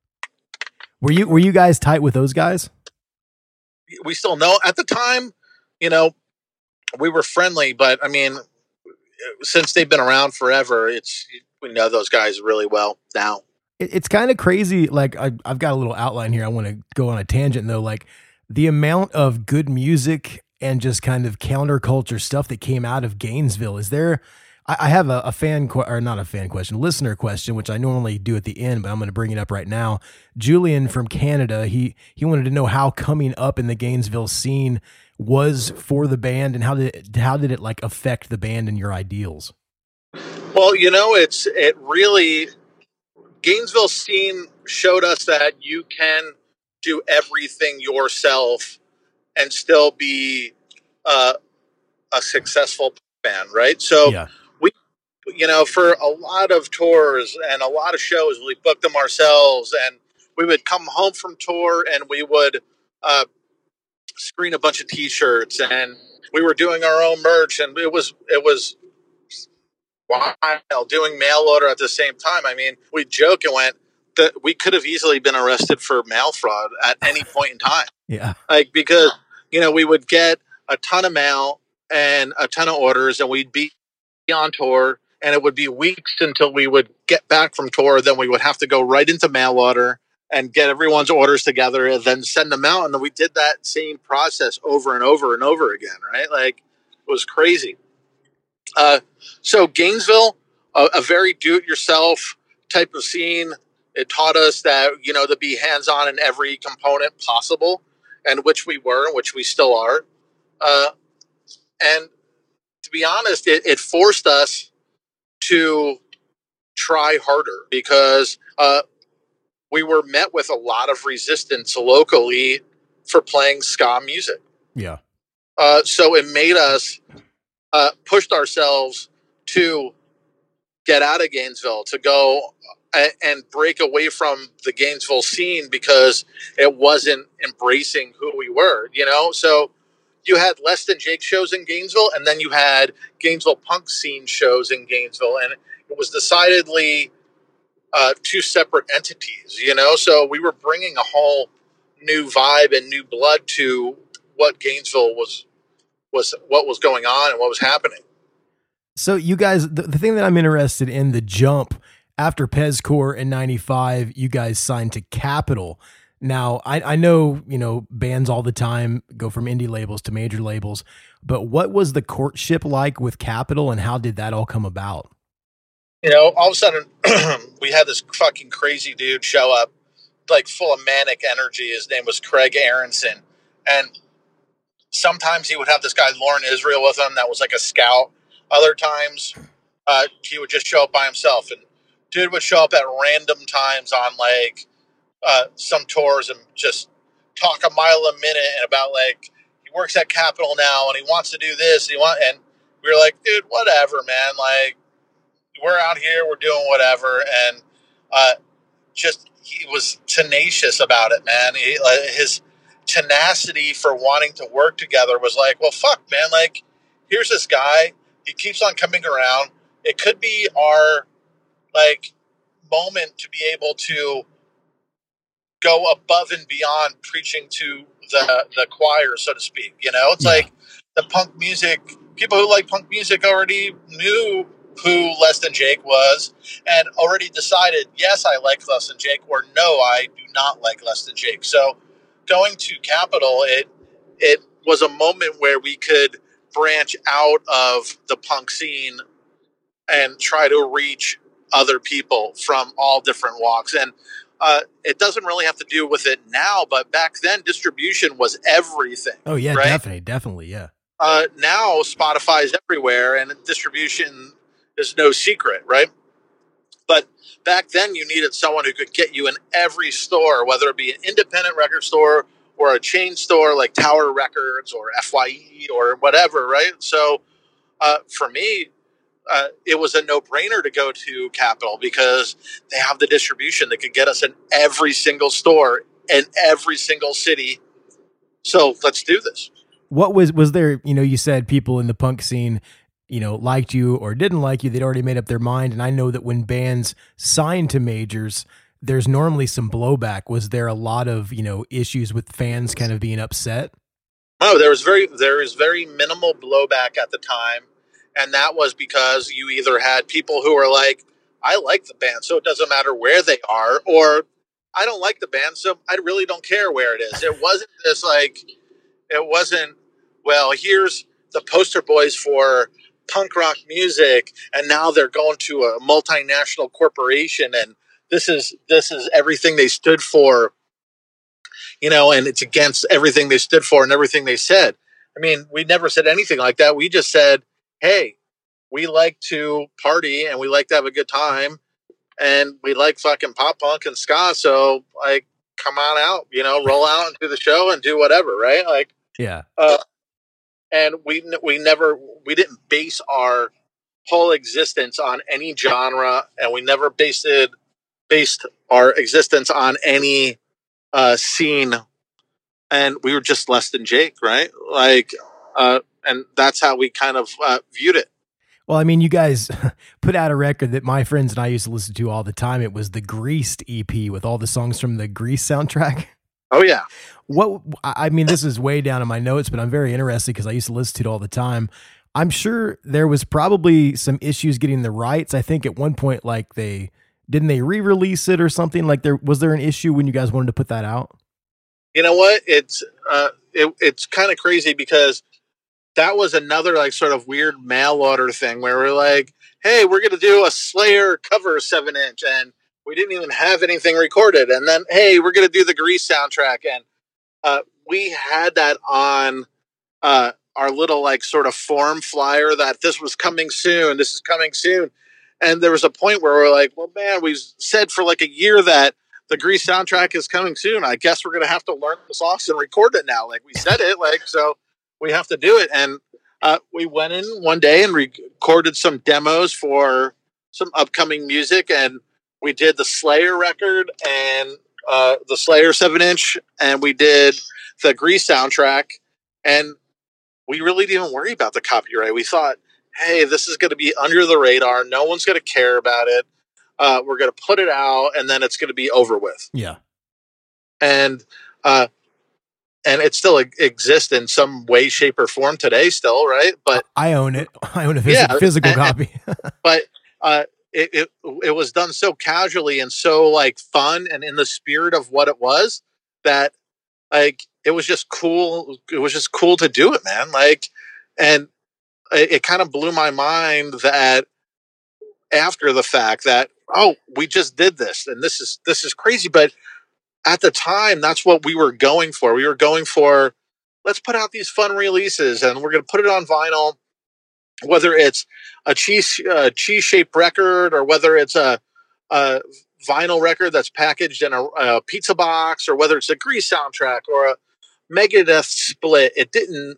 were you were you guys tight with those guys? We still know at the time. you know, we were friendly, but I mean, since they've been around forever, it's, we know those guys really well now. It's kind of crazy. Like I, I've got a little outline here. I want to go on a tangent though. Like the amount of good music and just kind of counterculture stuff that came out of Gainesville. Is there, I, I have a, a fan que- or not a fan question, listener question, which I normally do at the end, but I'm going to bring it up right now. Julian from Canada, he, he wanted to know how coming up in the Gainesville scene was for the band and how did it, how did it like affect the band and your ideals? Well, you know, it's, it really, Gainesville scene showed us that you can do everything yourself and still be uh, a successful band, right? So yeah. we, you know, for a lot of tours and a lot of shows, we booked them ourselves, and we would come home from tour and we would uh, screen a bunch of T-shirts, and we were doing our own merch, and it was it was. While doing mail order at the same time. I mean, we joke and went that we could have easily been arrested for mail fraud at any point in time. Yeah. Like, because, you know, we would get a ton of mail and a ton of orders, and we'd be on tour, and it would be weeks until we would get back from tour. Then we would have to go right into mail order and get everyone's orders together and then send them out. And we did that same process over and over and over again, right? Like, it was crazy. Uh, so Gainesville, a, a very do-it-yourself type of scene. It taught us that, you know, to be hands-on in every component possible, and which we were, which we still are. Uh, and to be honest, it, it forced us to try harder because uh, we were met with a lot of resistance locally for playing ska music. Yeah. Uh, so it made us uh, pushed ourselves to get out of Gainesville, to go a- and break away from the Gainesville scene because it wasn't embracing who we were, you know? So you had Less Than Jake shows in Gainesville, and then you had Gainesville punk scene shows in Gainesville, and it was decidedly uh, two separate entities, you know? So we were bringing a whole new vibe and new blood to what Gainesville was, was what was going on and what was happening. So you guys, the, the thing that I'm interested in, the jump after Pezcore in ninety-five, you guys signed to Capitol. Now, I, I know, you know, bands all the time go from indie labels to major labels, but what was the courtship like with Capitol, and how did that all come about? You know, all of a sudden, we had this fucking crazy dude show up, like full of manic energy. His name was Craig Aronson. And sometimes he would have this guy, Lauren Israel, with him that was like a scout. Other times, uh, he would just show up by himself. And dude would show up at random times on like uh, some tours and just talk a mile a minute and about like, he works at Capitol now and he wants to do this. And, he want, and we were like, dude, whatever, man. Like, we're out here, we're doing whatever. And uh, just, he was tenacious about it, man. He, uh, his tenacity for wanting to work together was like, well, fuck, man. Like, here's this guy. He keeps on coming around. It could be our, like, moment to be able to go above and beyond preaching to the, the choir, so to speak. You know, it's yeah. like the punk music, people who like punk music already knew who Less Than Jake was and already decided, yes, I like Less Than Jake, or no, I do not like Less Than Jake. So going to Capitol, it it was a moment where we could branch out of the punk scene and try to reach other people from all different walks. And uh, it doesn't really have to do with it now, but back then distribution was everything. Oh yeah, right? definitely. Definitely. Yeah. Uh, now Spotify is everywhere and distribution is no secret, right? But back then you needed someone who could get you in every store, whether it be an independent record store or a chain store like Tower Records or F Y E or whatever, right? So uh, for me, uh, it was a no-brainer to go to Capitol because they have the distribution that could get us in every single store in every single city. So let's do this. What was, was there, you know, you said people in the punk scene, you know, liked you or didn't like you. They'd already made up their mind. And I know that when bands sign to majors, there's normally some blowback. Was there a lot of, you know, issues with fans kind of being upset? Oh, there was very there was very minimal blowback at the time, and that was because you either had people who were like, I like the band, so it doesn't matter where they are, or I don't like the band, so I really don't care where it is. It wasn't this like it wasn't, well, here's the poster boys for punk rock music, and now they're going to a multinational corporation, and this is this is everything they stood for, you know, and it's against everything they stood for and everything they said. I mean, we never said anything like that. We just said, hey, we like to party and we like to have a good time, and we like fucking pop punk and ska, so like come on out, you know, roll out and do the show and do whatever, right? Like, Yeah. uh, and we we never we didn't base our whole existence on any genre, and we never based it based our existence on any uh, scene. And we were just less than Jake, right? Like, uh, and that's how we kind of uh, viewed it. Well, I mean, you guys put out a record that my friends and I used to listen to all the time. It was the Greased E P with all the songs from the Grease soundtrack. Oh yeah. What, I mean, this is way down in my notes, but I'm very interested because I used to listen to it all the time. I'm sure there was probably some issues getting the rights. I think at one point, like they, didn't they re-release it or something? Like there, was there an issue when you guys wanted to put that out? You know what? It's, uh, it, it's kind of crazy because that was another like sort of weird mail order thing where we're like, hey, we're going to do a Slayer cover seven inch, and we didn't even have anything recorded. And then, hey, we're going to do the Grease soundtrack. And uh, we had that on uh, our little like sort of form flyer that this was coming soon. This is coming soon. And there was a point where we're like, well, man, we've said for like a year that the Grease soundtrack is coming soon. I guess we're going to have to learn the songs and record it now. Like we said it, like, so we have to do it. And uh, we went in one day and recorded some demos for some upcoming music. And we did the Slayer record and uh, the Slayer seven inch, and we did the Grease soundtrack. And we really didn't worry about the copyright. We thought, hey, this is going to be under the radar. No one's going to care about it. Uh, we're going to put it out, and then it's going to be over with. Yeah. And, uh, and it still exists in some way, shape, or form today still, right? But I own it. I own a phys- yeah, physical and, copy. but uh, it, it it was done so casually and so like fun and in the spirit of what it was that like it was just cool. It was just cool to do it, man. Like, and it, it kind of blew my mind that after the fact that, oh, we just did this and this is this is crazy, but at the time, that's what we were going for. We were going for, let's put out these fun releases, and we're going to put it on vinyl, whether it's a cheese uh, cheese-shaped record or whether it's a, a vinyl record that's packaged in a, a pizza box, or whether it's a Grease soundtrack or a Megadeth split. It didn't.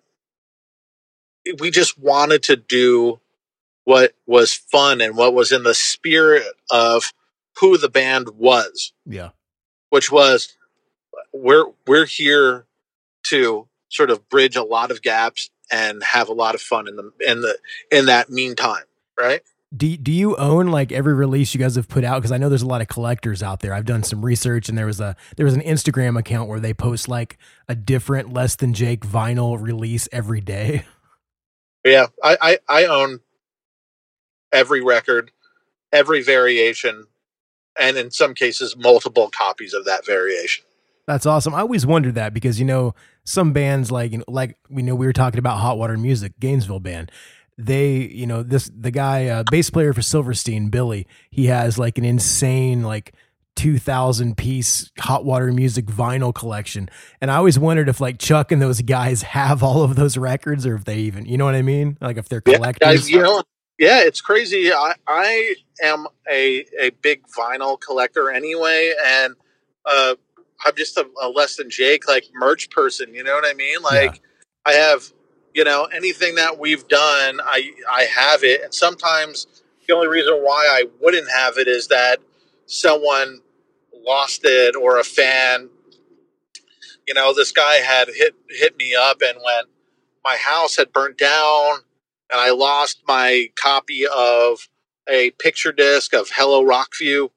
We just wanted to do what was fun and what was in the spirit of who the band was. Yeah. Which was, we're we're here to sort of bridge a lot of gaps and have a lot of fun in the in the in that meantime, right? Do do you own like every release you guys have put out? Because I know there's a lot of collectors out there. I've done some research, and there was a there was an Instagram account where they post like a different Less Than Jake vinyl release every day. Yeah, I I, I own every record, every variation, and in some cases, multiple copies of that variation. That's awesome. I always wondered that because, you know, some bands like, you know, like we know we were talking about Hot Water Music, Gainesville band. They, you know, this, the guy, uh, bass player for Silverstein, Billy, he has like an insane, like two thousand piece Hot Water Music vinyl collection. And I always wondered if like Chuck and those guys have all of those records, or if they even, you know what I mean? Like if they're collectors. Yeah, guys, you know, yeah, it's crazy. I, I am a, a big vinyl collector anyway. And, uh, I'm just a, a Less Than Jake, like merch person. You know what I mean? Like yeah. I have, you know, anything that we've done, I, I have it. And sometimes the only reason why I wouldn't have it is that someone lost it, or a fan, you know, this guy had hit, hit me up, and when my house had burnt down and I lost my copy of a picture disc of Hello Rockview,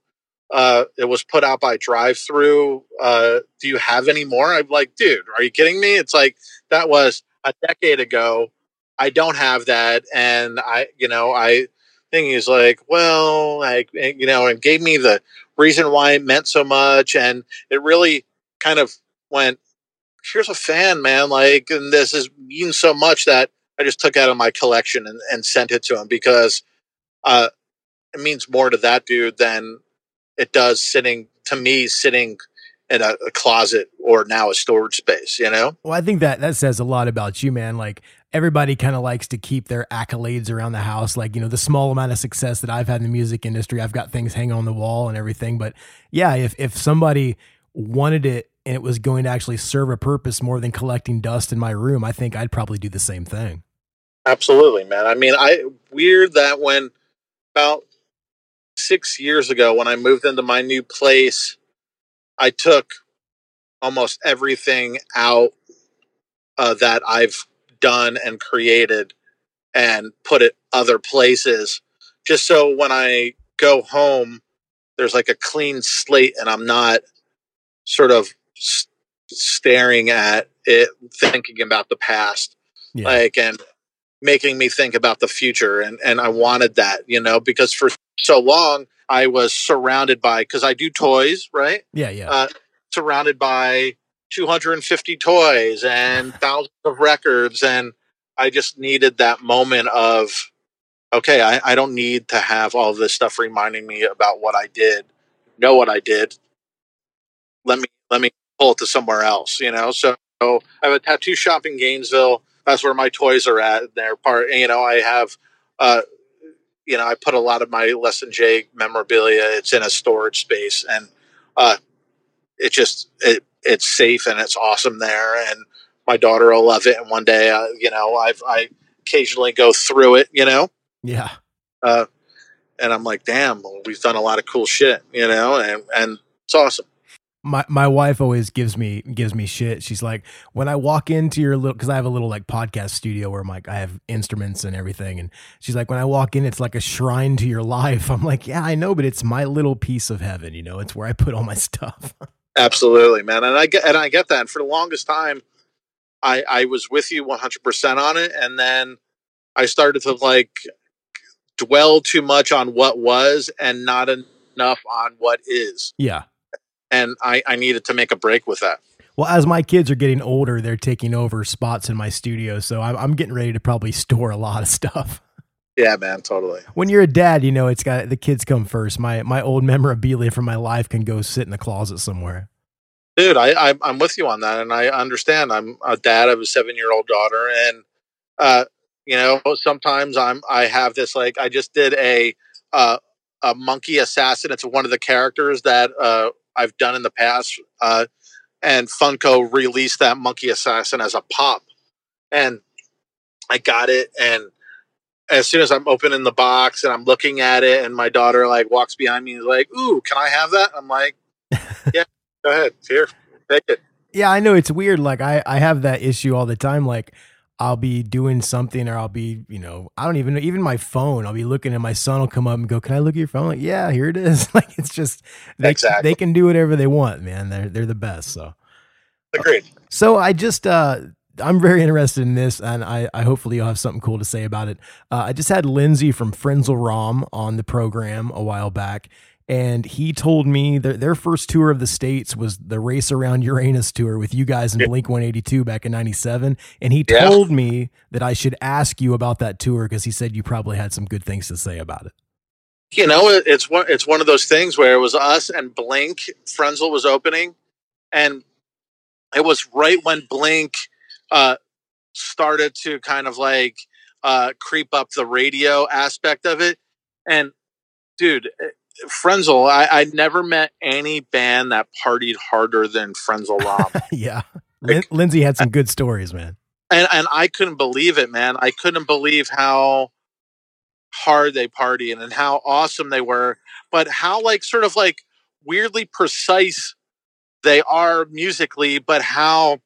Uh, it was put out by Drive Through. Uh, do you have any more? I'm like, dude, are you kidding me? It's like, that was a decade ago. I don't have that. And I, you know, I think he's like, well, like, you know, and gave me the reason why it meant so much. And it really kind of went, here's a fan, man. Like, and this is means so much that I just took out of my collection and, and sent it to him because, uh, it means more to that dude than it does sitting to me sitting in a, a closet or now a storage space, you know? Well, I think that that says a lot about you, man. Like, everybody kind of likes to keep their accolades around the house. Like, you know, the small amount of success that I've had in the music industry, I've got things hanging on the wall and everything. But yeah, if, if somebody wanted it and it was going to actually serve a purpose more than collecting dust in my room, I think I'd probably do the same thing. Absolutely, man. I mean, I weird that when about six years ago, when I moved into my new place, I took almost everything out uh, that I've done and created and put it other places, just so when I go home, there's like a clean slate and I'm not sort of s- staring at it, thinking about the past, Yeah. like, and making me think about the future. And, and I wanted that, you know, because for so long I was surrounded by, cause I do toys, right? Yeah. Yeah. Uh, surrounded by two hundred fifty toys and thousands of records. And I just needed that moment of, okay, I, I don't need to have all this stuff reminding me about what I did, know what I did. Let me, let me pull it to somewhere else, you know? So, so I have a tattoo shop in Gainesville. That's where my toys are at. They're part, you know, I have, uh, you know, I put a lot of my Les and Jay memorabilia. It's in a storage space, and uh, it just it it's safe and it's awesome there. And my daughter will love it. And one day, uh, you know, I've I occasionally go through it, you know, Yeah. uh, and I'm like, damn, we've done a lot of cool shit, you know, and and it's awesome. My my wife always gives me gives me shit. She's like, when I walk into your little, because I have a little like podcast studio where I'm like I have instruments and everything, and she's like, when I walk in, it's like a shrine to your life. I'm like, yeah, I know, but it's my little piece of heaven. You know, it's where I put all my stuff. Absolutely, man, and I get and I get that. And for the longest time, I I was with you one hundred percent on it, and then I started to like dwell too much on what was and not enough on what is. Yeah. And I, I needed to make a break with that. Well, as my kids are getting older, they're taking over spots in my studio. So I'm, I'm getting ready to probably store a lot of stuff. Yeah, man, totally. When you're a dad, you know, it's got the kids come first. My, my old memorabilia from my life can go sit in the closet somewhere. Dude, I, I, I'm with you on that. And I understand. I'm a dad of a seven year old daughter. And, uh, you know, sometimes I'm, I have this, like, I just did a, uh, a monkey assassin. It's one of the characters that, uh, I've done in the past, uh, and Funko released that monkey assassin as a pop, and I got it. And as soon as I'm opening the box and I'm looking at it, and my daughter like walks behind me and is like, "Ooh, can I have that?" I'm like, "Yeah, go ahead, here, take it." Yeah, I know it's weird. Like I, I have that issue all the time. Like I'll be doing something or I'll be, you know, I don't even know, even my phone, I'll be looking and my son will come up and go, "Can I look at your phone?" Like, yeah, here it is. Like, it's just, they, Exactly. they can do whatever they want, man. They're, they're the best. So, Agreed. so I just, uh, I'm very interested in this, and I, I hopefully you'll have something cool to say about it. Uh, I just had Lindsay from Frenzel Rom on the program a while back, and he told me that their first tour of the States was the Race Around Uranus tour with you guys in Yeah. Blink one eighty-two back in ninety-seven. And he Yeah. told me that I should ask you about that tour because he said you probably had some good things to say about it. You know, it, it's one it's one of those things where it was us and Blink. Frenzel was opening, and it was right when Blink uh, started to kind of like uh, creep up the radio aspect of it. And dude, Frenzel, I, I never met any band that partied harder than Frenzel Rom. Yeah. Lin- Lindsay had some good stories, man. and and I couldn't believe it, man. I couldn't believe how hard they partied and how awesome they were, but how like sort of like weirdly precise they are musically, but how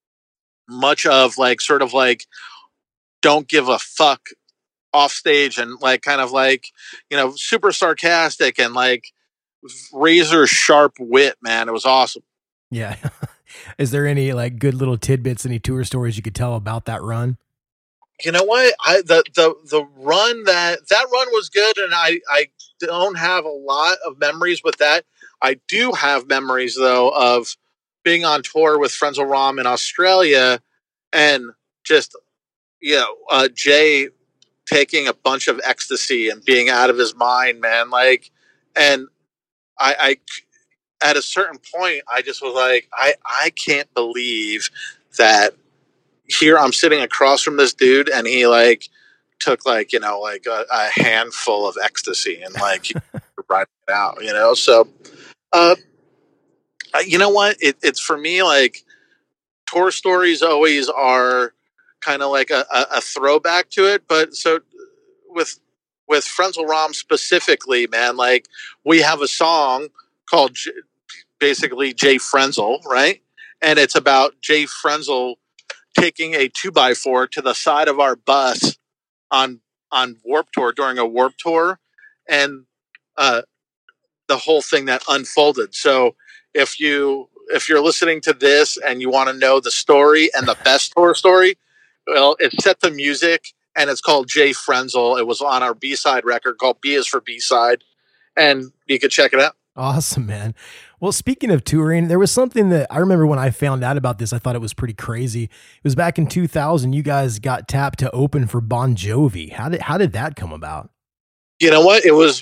much of like sort of like don't give a fuck off stage, and like kind of like, you know, super sarcastic and like razor sharp wit, man. It was awesome. Yeah. Is there any like good little tidbits, any tour stories you could tell about that run? You know what? I the the the run that that run was good, and I I don't have a lot of memories with that. I do have memories though of being on tour with Frenzal Rhomb in Australia, and just you know uh, Jay taking a bunch of ecstasy and being out of his mind, man. Like, and I, I at a certain point, I just was like, I I can't believe that. Here I'm sitting across from this dude, and he like took like you know like a, a handful of ecstasy and like writing it out, you know. So, uh, you know what? It, it's for me like tour stories always are kind of like a, a, a throwback to it. But so with with Frenzal Rhomb specifically, man, like we have a song called J- basically Jay Frenzal, right? And it's about Jay Frenzal taking a two by four to the side of our bus on on Warped Tour during a Warped Tour, and uh, the whole thing that unfolded. So if you if you're listening to this and you want to know the story and the best tour story, well, it's set to music and it's called Jay Frenzal. It was on our B-side record called B is for B-side, and you could check it out. Awesome, man. Well, speaking of touring, there was something that I remember when I found out about this, I thought it was pretty crazy. It was back in two thousand, you guys got tapped to open for Bon Jovi. How did, how did that come about? You know what? It was,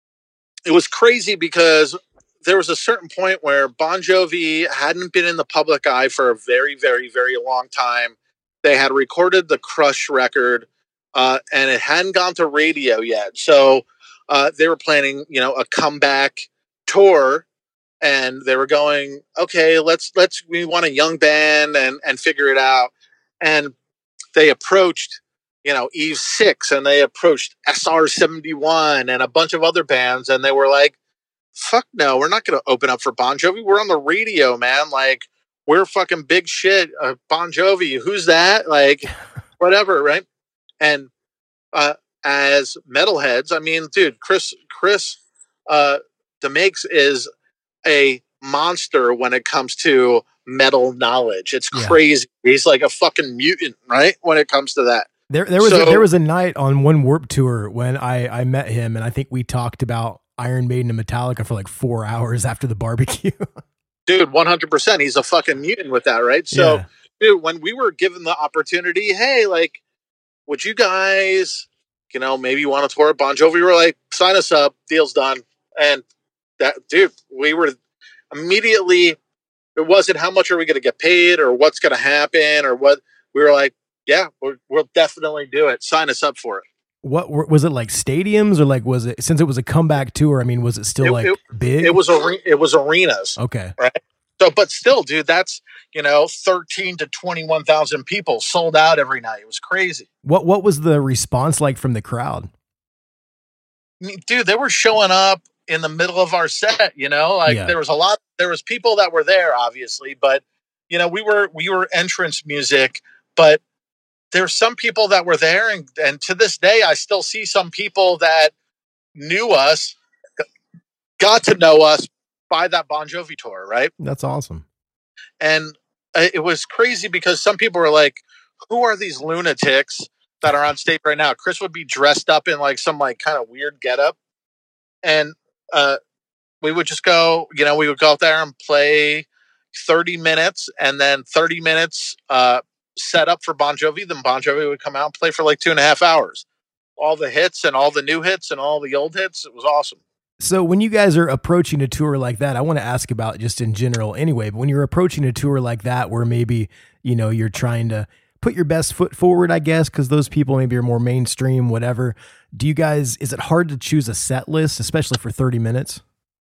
it was crazy because there was a certain point where Bon Jovi hadn't been in the public eye for a very, very, very long time. They had recorded the Crush record, uh, and it hadn't gone to radio yet. So uh, they were planning, you know, a comeback tour. And they were going, okay, let's, let's, we want a young band and, and figure it out. And they approached, you know, Eve Six, and they approached S R seventy-one and a bunch of other bands. And they were like, fuck no, we're not going to open up for Bon Jovi. We're on the radio, man. Like, we're fucking big shit. Uh, Bon Jovi, who's that? Like, whatever. Right. And, uh, as metalheads, I mean, dude, Chris, Chris, uh, DeMakes is a monster when it comes to metal knowledge. It's crazy. Yeah. He's like a fucking mutant, right? When it comes to that. There, there was so, a, there was a night on one Warped Tour when I, I met him, and I think we talked about Iron Maiden and Metallica for like four hours after the barbecue. Dude, one hundred percent. He's a fucking mutant with that, right? So, yeah. Dude, when we were given the opportunity, hey, like, would you guys, you know, maybe you want to tour Bon Jovi? We were like, sign us up, deal's done. And that, dude, we were immediately, it wasn't how much are we going to get paid or what's going to happen or what. We were like, yeah, we're, we'll definitely do it. Sign us up for it. What was it, like stadiums, or like, was it, since it was a comeback tour, I mean, was it still it, like it, big? It was, are, it was arenas. Okay. Right. So, but still, dude, that's, you know, thirteen to twenty-one thousand people sold out every night. It was crazy. What, what was the response like from the crowd? I mean, dude, they were showing up in the middle of our set, you know, like yeah. there was a lot, there was people that were there, obviously, but you know, we were, we were entrance music, but there's some people that were there. And, and to this day, I still see some people that knew us, got to know us by that Bon Jovi tour. Right. That's awesome. And it was crazy because some people were like, who are these lunatics that are on stage right now? Chris would be dressed up in like some like kind of weird getup. And, uh, we would just go, you know, we would go out there and play thirty minutes and then thirty minutes, uh, set up for Bon Jovi. Then Bon Jovi would come out and play for like two and a half hours. All the hits and all the new hits and all the old hits. It was awesome. So when you guys are approaching a tour like that, I want to ask about just in general anyway, but when you're approaching a tour like that, where maybe, you know, you're trying to put your best foot forward, I guess, because those people maybe are more mainstream, whatever. Do you guys, is it hard to choose a set list, especially for thirty minutes?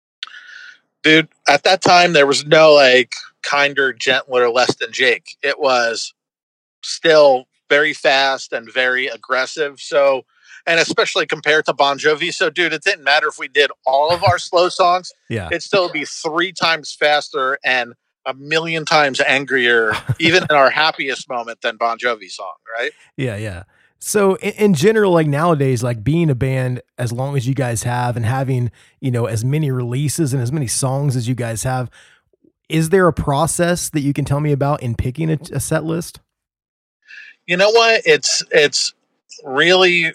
Dude, at that time, there was no like kinder, gentler, less than Jake. It was still very fast and very aggressive. So, and especially compared to Bon Jovi. So, dude, it didn't matter if we did all of our slow songs. Yeah. It'd still be three times faster and a million times angrier, even in our happiest moment, than Bon Jovi song, right? Yeah, yeah. So in, in general, like nowadays, like being a band, as long as you guys have and having, you know, as many releases and as many songs as you guys have, is there a process that you can tell me about in picking a, a set list? You know what? It's, it's really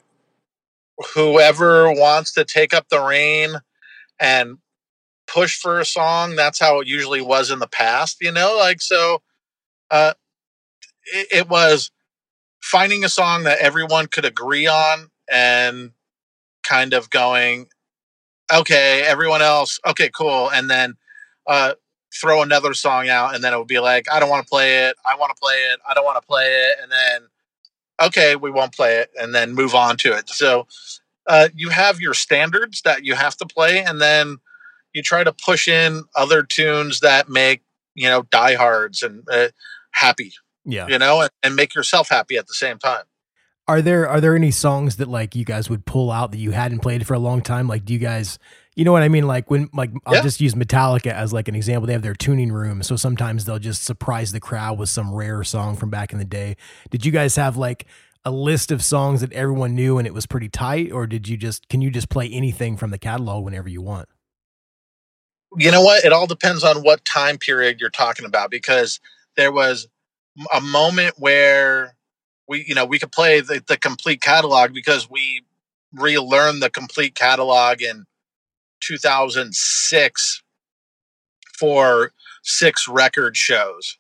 whoever wants to take up the reign and push for a song. That's how it usually was in the past, you know, like, so, uh, it, it was finding a song that everyone could agree on and kind of going, okay, everyone else, okay, cool. And then, uh, throw another song out, and then it would be like, I don't want to play it. I want to play it. I don't want to play it. And then, okay, we won't play it, and then move on to it. So, uh, you have your standards that you have to play, and then you try to push in other tunes that make, you know, diehards and uh, happy, Yeah. you know, and, and make yourself happy at the same time. Are there, are there any songs that like you guys would pull out that you hadn't played for a long time? Like, do you guys, you know what I mean? Like when, like, I'll Yeah. just use Metallica as like an example. They have their tuning room. So sometimes they'll just surprise the crowd with some rare song from back in the day. Did you guys have like a list of songs that everyone knew and it was pretty tight? Or did you just, can you just play anything from the catalog whenever you want? You know what? It all depends on what time period you're talking about, because there was a moment where we, you know, we could play the, the complete catalog because we relearned the complete catalog in two thousand six for six record shows.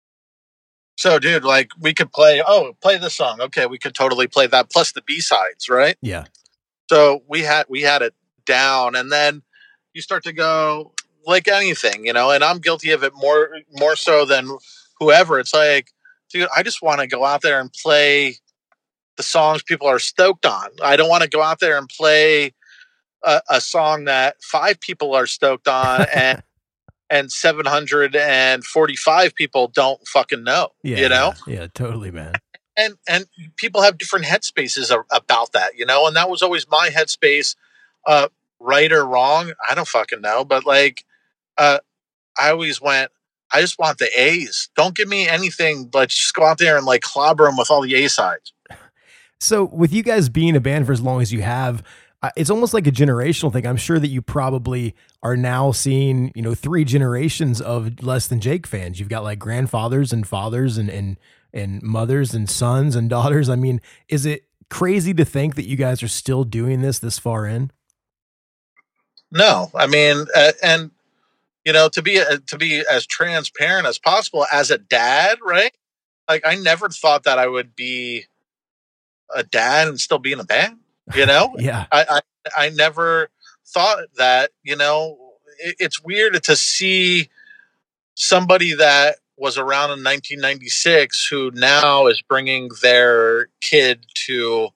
So, dude, like we could play, oh, play this song. Okay, we could totally play that plus the B-sides, right? Yeah. So we had we had it down, and then you start to go like anything, you know, and I'm guilty of it more more so than whoever. It's like, dude, I just want to go out there and play the songs people are stoked on. I don't want to go out there and play a, a song that five people are stoked on and and seven hundred forty-five people don't fucking know, Yeah. you know? Yeah, yeah, totally, man. And and people have different headspaces a- about that, you know? And that was always my headspace, uh, right or wrong. I don't fucking know. But like, uh, I always went, I just want the A's. Don't give me anything, but just go out there and like clobber them with all the A sides. So with you guys being a band for as long as you have, uh, it's almost like a generational thing. I'm sure that you probably are now seeing, you know, three generations of Less Than Jake fans. You've got like grandfathers and fathers and, and, and mothers and sons and daughters. I mean, is it crazy to think that you guys are still doing this this far in? No, I mean, uh, and you know, to be uh, to be as transparent as possible as a dad, right? Like, I never thought that I would be a dad and still be in a band. You know, Yeah. I, I I never thought that. You know, it, it's weird to see somebody that was around in nineteen ninety-six who now is bringing their kid to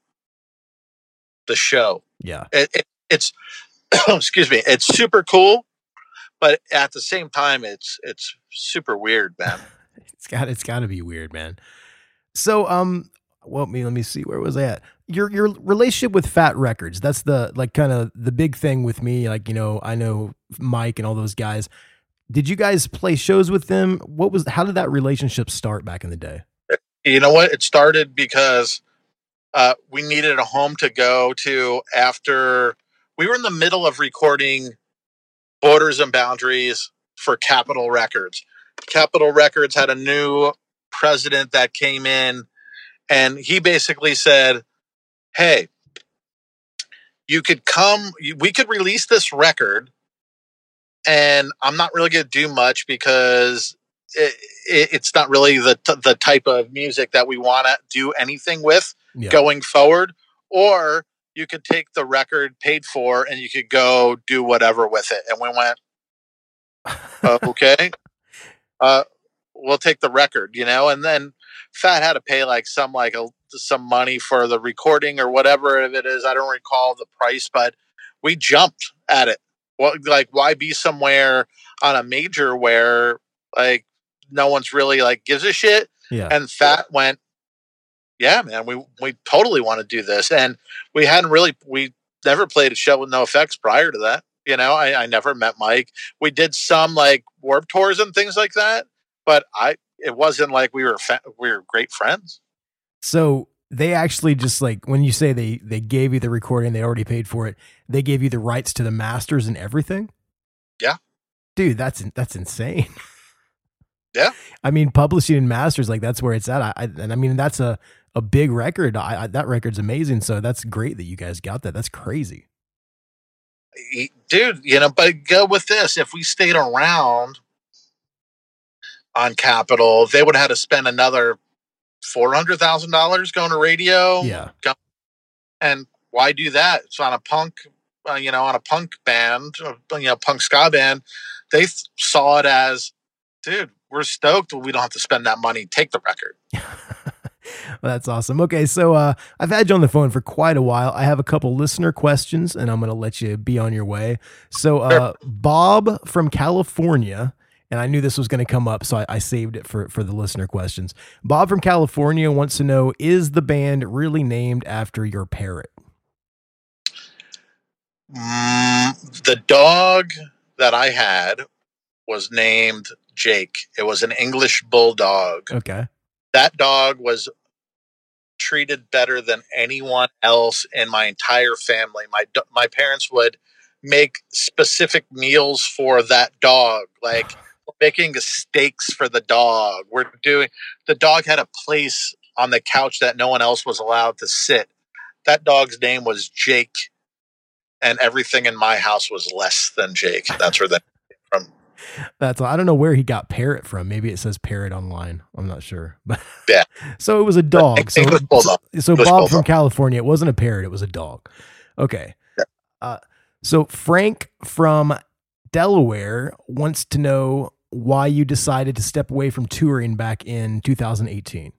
the show. Yeah. It, it, it's excuse me, it's super cool, but at the same time, it's it's super weird, man. It's got, it's got to be weird, man. So, um, well, me, let me see, where was I at? Your, your relationship with Fat Records. That's the, like, kind of the big thing with me. Like, you know, I know Mike and all those guys. Did you guys play shows with them? What was, how did that relationship start back in the day? You know what? It started because uh, we needed a home to go to after we were in the middle of recording Borders and Boundaries for Capitol Records. Capitol Records had a new president that came in, and he basically said, hey, you could come, we could release this record, and I'm not really going to do much because it, it, it's not really the t- the type of music that we want to do anything with Yeah. going forward. Or you could take the record paid for and you could go do whatever with it. And we went, uh, okay, uh, we'll take the record, you know. And then Fat had to pay like some like a, some money for the recording or whatever it is. I don't recall the price, but we jumped at it. What, like, why be somewhere on a major where like no one's really like gives a shit? Yeah. And Fat went, yeah, man, we we totally want to do this. And we hadn't really, we never played a show with NoFX prior to that. You know, I, I never met Mike. We did some like Warped Tours and things like that, but I, it wasn't like we were fa- we were great friends. So they actually just like, when you say they, they gave you the recording, they already paid for it. They gave you the rights to the masters and everything. Yeah. Dude, that's, that's insane. Yeah. I mean, publishing and masters, like that's where it's at. I, I and I mean, that's a, a big record. I, I, that record's amazing. So that's great that you guys got that. That's crazy. Dude, you know, but go with this. If we stayed around on Capitol, they would have had to spend another four hundred thousand dollars going to radio. Yeah. And why do that? It's on a punk, uh, you know, on a punk band, or, you know, punk ska band. They th- saw it as, dude, we're stoked. We don't have to spend that money. Take the record. Well, that's awesome. Okay, so uh, I've had you on the phone for quite a while. I have a couple listener questions, and I'm going to let you be on your way. So uh, Bob from California, and I knew this was going to come up, so I, I saved it for, for the listener questions. Bob from California wants to know, is the band really named after your parrot? Mm, the dog that I had was named Jake. It was an English bulldog. Okay. That dog was treated better than anyone else in my entire family. My my parents would make specific meals for that dog, like making steaks for the dog. We're doing the dog had a place on the couch that no one else was allowed to sit. That dog's name was Jake, and everything in my house was less than Jake. That's where that came from. That's I don't know where he got parrot from. Maybe it says parrot online. I'm not sure. But yeah. So it was a dog. So, so, so Bob bulldog. from California, it wasn't a parrot. It was a dog. Okay. Yeah. Uh, so Frank from Delaware wants to know why you decided to step away from touring back in two thousand eighteen.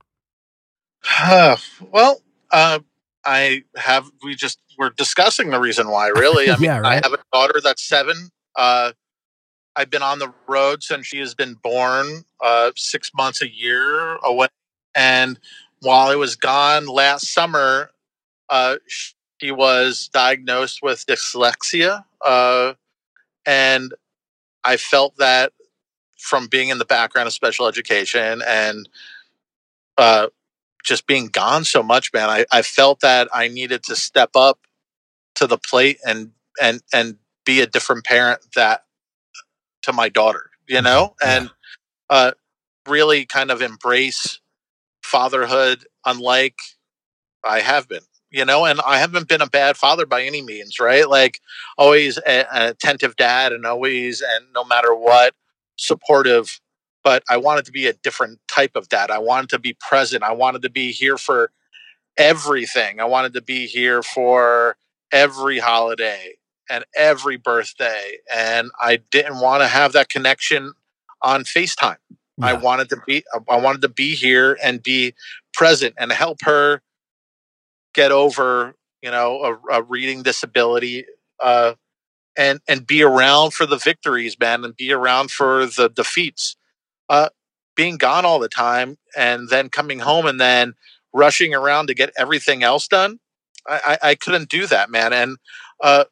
Uh, well, uh, I have, we just, we're discussing the reason why, really. I mean, Yeah, right? I have a daughter that's seven. Uh, I've been on the road since she has been born, uh, six months a year away. And while I was gone last summer, uh, she was diagnosed with dyslexia. Uh, and I felt that from being in the background of special education and, uh, just being gone so much, man, I, I felt that I needed to step up to the plate and, and, and be a different parent that to my daughter, you know, Yeah. and, uh, really kind of embrace fatherhood unlike I have been, you know, and I haven't been a bad father by any means, right? Like always a, an attentive dad and always, and no matter what, supportive, but I wanted to be a different type of dad. I wanted to be present. I wanted to be here for everything. I wanted to be here for every holiday and every birthday. And I didn't want to have that connection on FaceTime. Yeah. I wanted to be, I wanted to be here and be present and help her get over, you know, a, a reading disability, uh, and, and be around for the victories, man, and be around for the defeats. Uh, being gone all the time and then coming home and then rushing around to get everything else done. I, I, I couldn't do that, man. And, uh,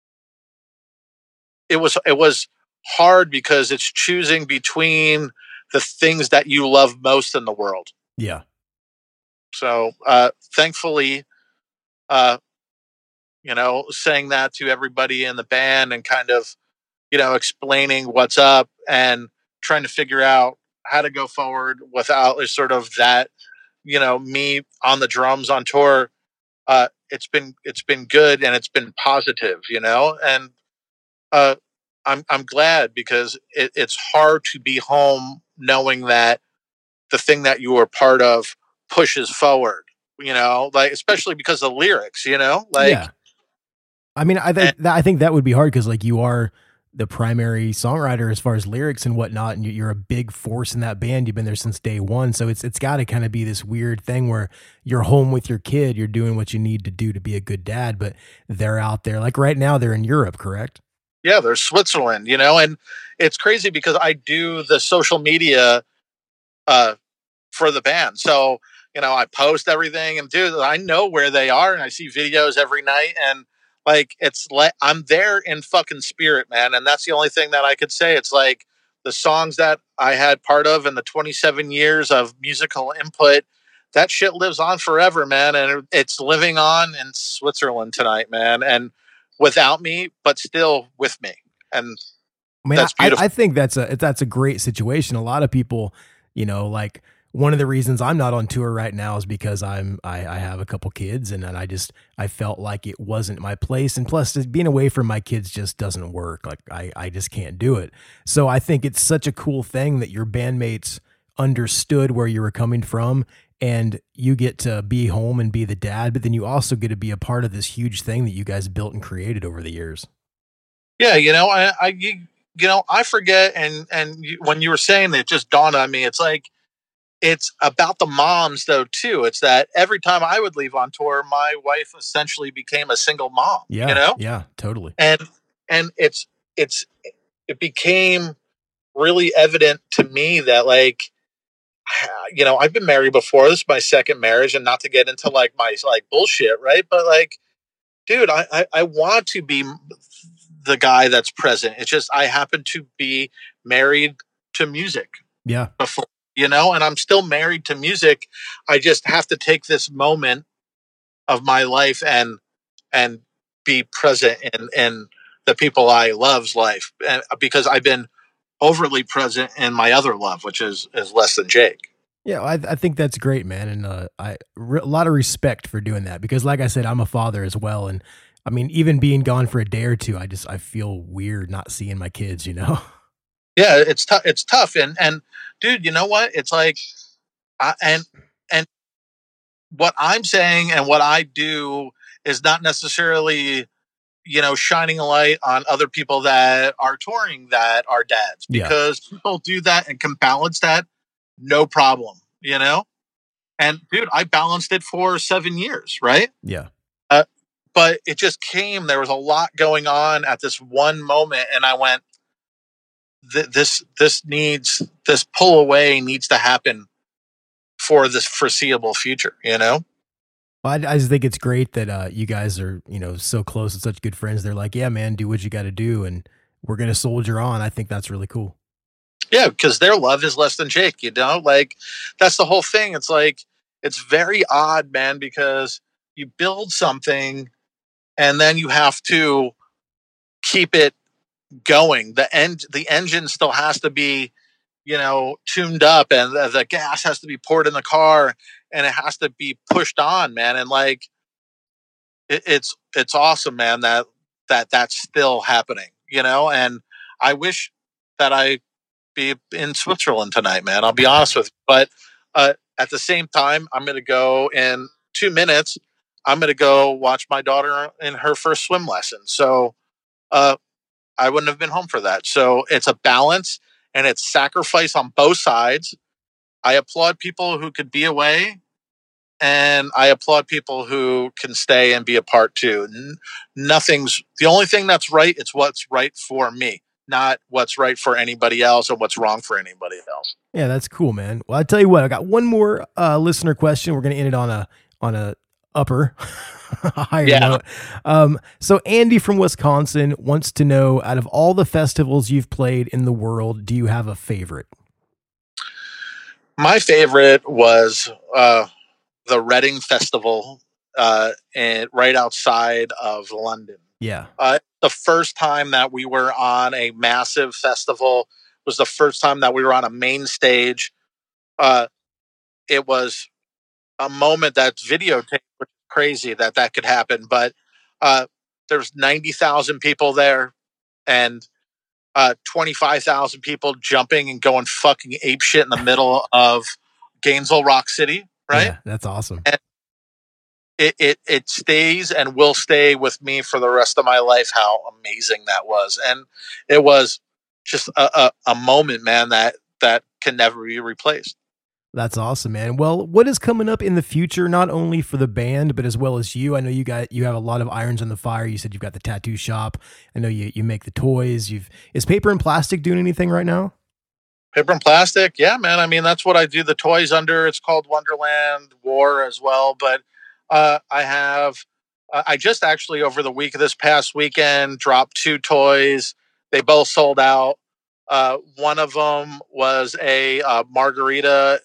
it was, it was hard because it's choosing between the things that you love most in the world. Yeah. So, uh, thankfully, uh, you know, saying that to everybody in the band and kind of, you know, explaining what's up and trying to figure out how to go forward without sort of that, you know, me on the drums on tour. Uh, it's been, it's been good and it's been positive, you know, and, uh, I'm, I'm glad because it, it's hard to be home knowing that the thing that you were part of pushes forward, you know, like, especially because of the lyrics, you know, like, yeah. I mean, I think that, I think that would be hard. Cause like you are the primary songwriter as far as lyrics and whatnot. And you're a big force in that band. You've been there since day one. So it's, it's gotta kind of be this weird thing where you're home with your kid, you're doing what you need to do to be a good dad, but they're out there. Like right now they're in Europe, correct? Yeah, there's Switzerland, you know, and it's crazy because I do the social media uh, for the band. So, you know, I post everything and dude, I know where they are and I see videos every night and like, it's like, I'm there in fucking spirit, man. And that's the only thing that I could say. It's like the songs that I had part of in the twenty-seven years of musical input that shit lives on forever, man. And it's living on in Switzerland tonight, man. And without me, but still with me. And I mean, that's I, beautiful. I think that's a, that's a great situation. A lot of people, you know, like one of the reasons I'm not on tour right now is because I'm, I, I have a couple kids and then I just, I felt like it wasn't my place. And plus just being away from my kids just doesn't work. Like I, I just can't do it. So I think it's such a cool thing that your bandmates understood where you were coming from and you get to be home and be the dad, but then you also get to be a part of this huge thing that you guys built and created over the years. Yeah. You know, I, I, you, you know, I forget. And, and you, when you were saying that, it just dawned on me. It's like, it's about the moms though, too. It's that every time I would leave on tour, my wife essentially became a single mom, Yeah. you know? Yeah, totally. And, and it's, it's, it became really evident to me that like, you know, I've been married before. This is my second marriage, and not to get into like my like bullshit, right? But like, dude, I, I, I want to be the guy that's present. It's just I happen to be married to music. Yeah. Before, you know, and I'm still married to music. I just have to take this moment of my life and and be present in in the people I love's life, and because I've been overly present in my other love, which is is Less Than Jake. Yeah, I, I think that's great, man. And uh, I re- a lot of respect for doing that because like I said, I'm a father as well. And I mean, even being gone for a day or two, I just, I feel weird not seeing my kids, you know? Yeah, it's tough. It's tough. And, and dude, you know what? It's like, I, and, and what I'm saying and what I do is not necessarily, you know, shining a light on other people that are touring that are dads, because yeah. people do that and can balance that. No problem, you know? And dude, I balanced it for seven years, right? Yeah. Uh, but it just came, there was a lot going on at this one moment. And I went, th- this, this needs, this pull away needs to happen for this foreseeable future, you know? Well, I, I just think it's great that uh, you guys are, you know, so close and such good friends. They're like, yeah, man, do what you got to do. And we're going to soldier on. I think that's really cool. Yeah, because their love is Less Than Jake, you know? Like, that's the whole thing. It's like, it's very odd, man, because you build something and then you have to keep it going. The end, the engine still has to be, you know, tuned up, and the, the gas has to be poured in the car, and it has to be pushed on, man. And like, it, it's, it's awesome, man, that, that that's still happening, you know? And I wish that I be in Switzerland tonight, man. I'll be honest with you. But uh, at the same time, I'm going to go in two minutes. I'm going to go watch my daughter in her first swim lesson. So uh, I wouldn't have been home for that. So it's a balance and it's sacrifice on both sides. I applaud people who could be away, and I applaud people who can stay and be a part too. N- nothing's the only thing that's right. It's what's right for me, not what's right for anybody else or what's wrong for anybody else. Yeah, that's cool, man. Well, I tell you what, I got one more uh, listener question. We're going to end it on a, on a upper a higher yeah. note. Um, so Andy from Wisconsin wants to know, out of all the festivals you've played in the world, do you have a favorite? My favorite was uh, the Reading Festival uh, and right outside of London. Yeah. Uh, the first time that we were on a massive festival was the first time that we were on a main stage. Uh, it was a moment that's videotaped, which is crazy that that could happen. But uh, there's ninety thousand people there, and uh, twenty-five thousand people jumping and going fucking apeshit in the middle of Gainesville, Rock City, right? Yeah, that's awesome. And it, it, it stays and will stay with me for the rest of my life, how amazing that was. And it was just a, a, a moment, man, that, that can never be replaced. That's awesome, man. Well, what is coming up in the future, not only for the band, but as well as you? I know you got, you have a lot of irons on the fire. You said you've got the tattoo shop. I know you, you make the toys. You've, is Paper and Plastic doing anything right now? Paper and Plastic. Yeah, man. I mean, that's what I do the toys under. It's called Wonderland War as well. But uh, I have, uh, I just actually over the week of this past weekend dropped two toys. They both sold out. Uh, one of them was a uh, margarita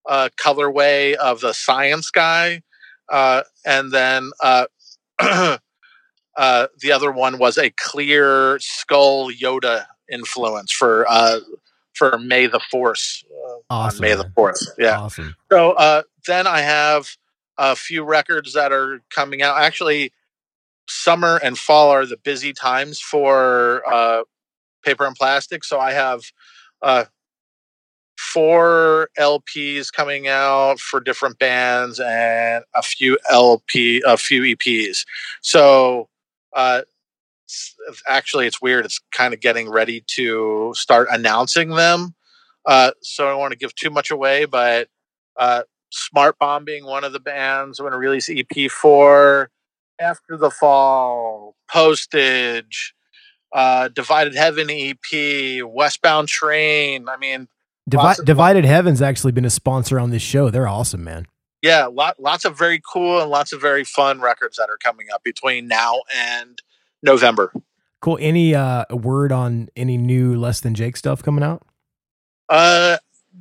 uh, colorway of the Science Guy. Uh, and then uh, uh, the other one was a clear skull Yoda influence for uh, for May the Force. Uh, awesome, on May man. the Fourth. Yeah. Awesome. So uh, then I have a few records that are coming out. Actually, summer and fall are the busy times for uh, Paper and Plastic. So I have uh, four L Ps coming out for different bands and a few L P, a few E Ps. So uh, actually, it's weird. It's kind of getting ready to start announcing them. Uh, so I don't want to give too much away, but uh, Smart Bomb being one of the bands I'm going to release E P for. After the Fall, Postage, uh, Divided Heaven E P, Westbound Train. I mean, Divi- of- Divided Heaven's actually been a sponsor on this show. They're awesome, man. Yeah, lot, lots of very cool and lots of very fun records that are coming up between now and November. Cool. Any uh, word on any new Less Than Jake stuff coming out? Uh,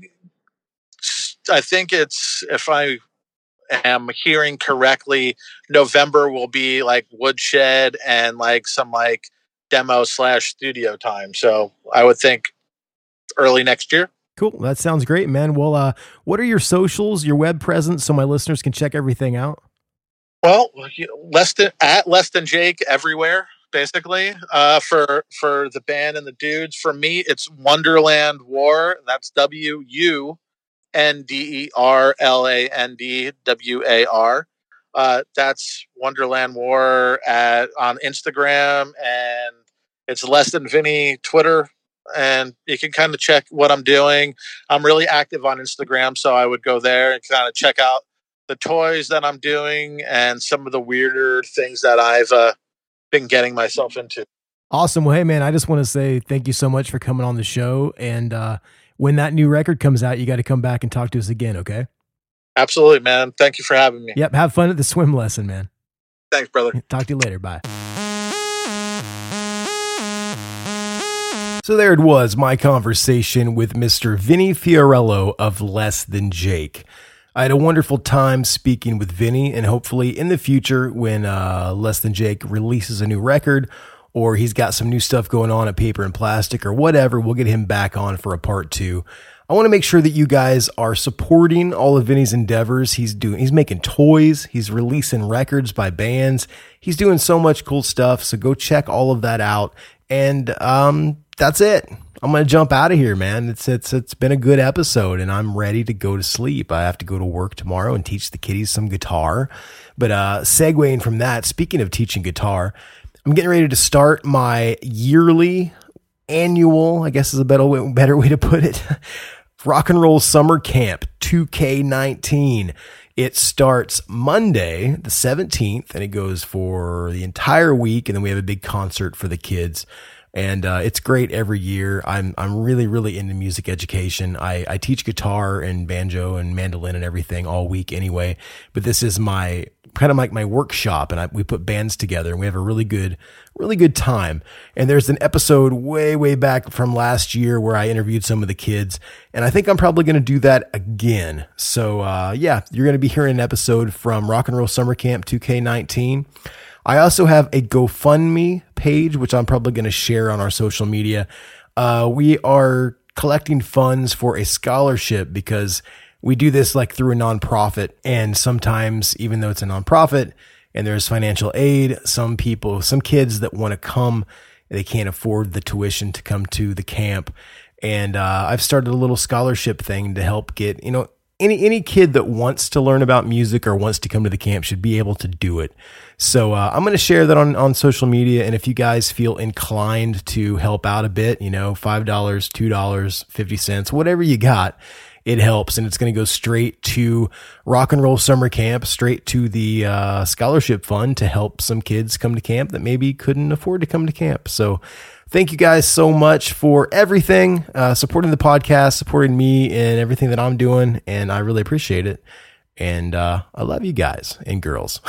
I think it's, if I am hearing correctly, November will be like Woodshed and like some like demo slash studio time. So I would think early next year. Cool. That sounds great, man. Well, uh, what are your socials, your web presence, so my listeners can check everything out? Well, less than at Less Than Jake everywhere, basically. Uh, for for the band and the dudes. For me, it's Wonderland War. That's W U N D E R L A N D W A R. Uh, that's Wonderland War at on Instagram, and it's Less Than Vinny Twitter, and you can kind of check what I'm doing. I'm really active on Instagram, so I would go there and kind of check out the toys that I'm doing and some of the weirder things that I've uh, been getting myself into. Awesome. Well, hey, man, I just want to say thank you so much for coming on the show, and uh, when that new record comes out, you got to come back and talk to us again, okay? Absolutely, man. Thank you for having me. Yep. Have fun at the swim lesson, man. Thanks, brother. Talk to you later. Bye. So there it was, my conversation with Mister Vinny Fiorello of Less Than Jake. I had a wonderful time speaking with Vinny, and hopefully in the future when uh, Less Than Jake releases a new record, or he's got some new stuff going on at Paper and Plastic or whatever, we'll get him back on for a part two. I want to make sure that you guys are supporting all of Vinny's endeavors. He's doing, he's making toys. He's releasing records by bands. He's doing so much cool stuff. So go check all of that out. And, um, that's it. I'm going to jump out of here, man. It's, it's, it's been a good episode and I'm ready to go to sleep. I have to go to work tomorrow and teach the kiddies some guitar. But, uh, segueing from that, speaking of teaching guitar, I'm getting ready to start my yearly, annual, I guess is a better way, better way to put it, Rock and Roll Summer Camp two K nineteen. It starts Monday, the seventeenth, and it goes for the entire week. And then we have a big concert for the kids. And uh, it's great every year. I'm I'm really, really into music education. I, I teach guitar and banjo and mandolin and everything all week anyway. But this is my kind of like my workshop, and I, we put bands together, and we have a really good, really good time. And there's an episode way, way back from last year where I interviewed some of the kids, and I think I'm probably going to do that again. So uh, yeah, you're going to be hearing an episode from Rock and Roll Summer Camp two K nineteen. I also have a GoFundMe page, which I'm probably going to share on our social media. Uh, we are collecting funds for a scholarship because we do this like through a nonprofit. And sometimes, even though it's a nonprofit and there's financial aid, some people, some kids that want to come, they can't afford the tuition to come to the camp. And uh, I've started a little scholarship thing to help get, you know, Any any kid that wants to learn about music or wants to come to the camp should be able to do it. So uh, I'm going to share that on, on social media. And if you guys feel inclined to help out a bit, you know, five dollars, two dollars, fifty cents, whatever you got, it helps. And it's going to go straight to Rock and Roll Summer Camp, straight to the uh, scholarship fund to help some kids come to camp that maybe couldn't afford to come to camp. So thank you guys so much for everything, uh, supporting the podcast, supporting me and everything that I'm doing. And I really appreciate it. And uh, I love you guys and girls.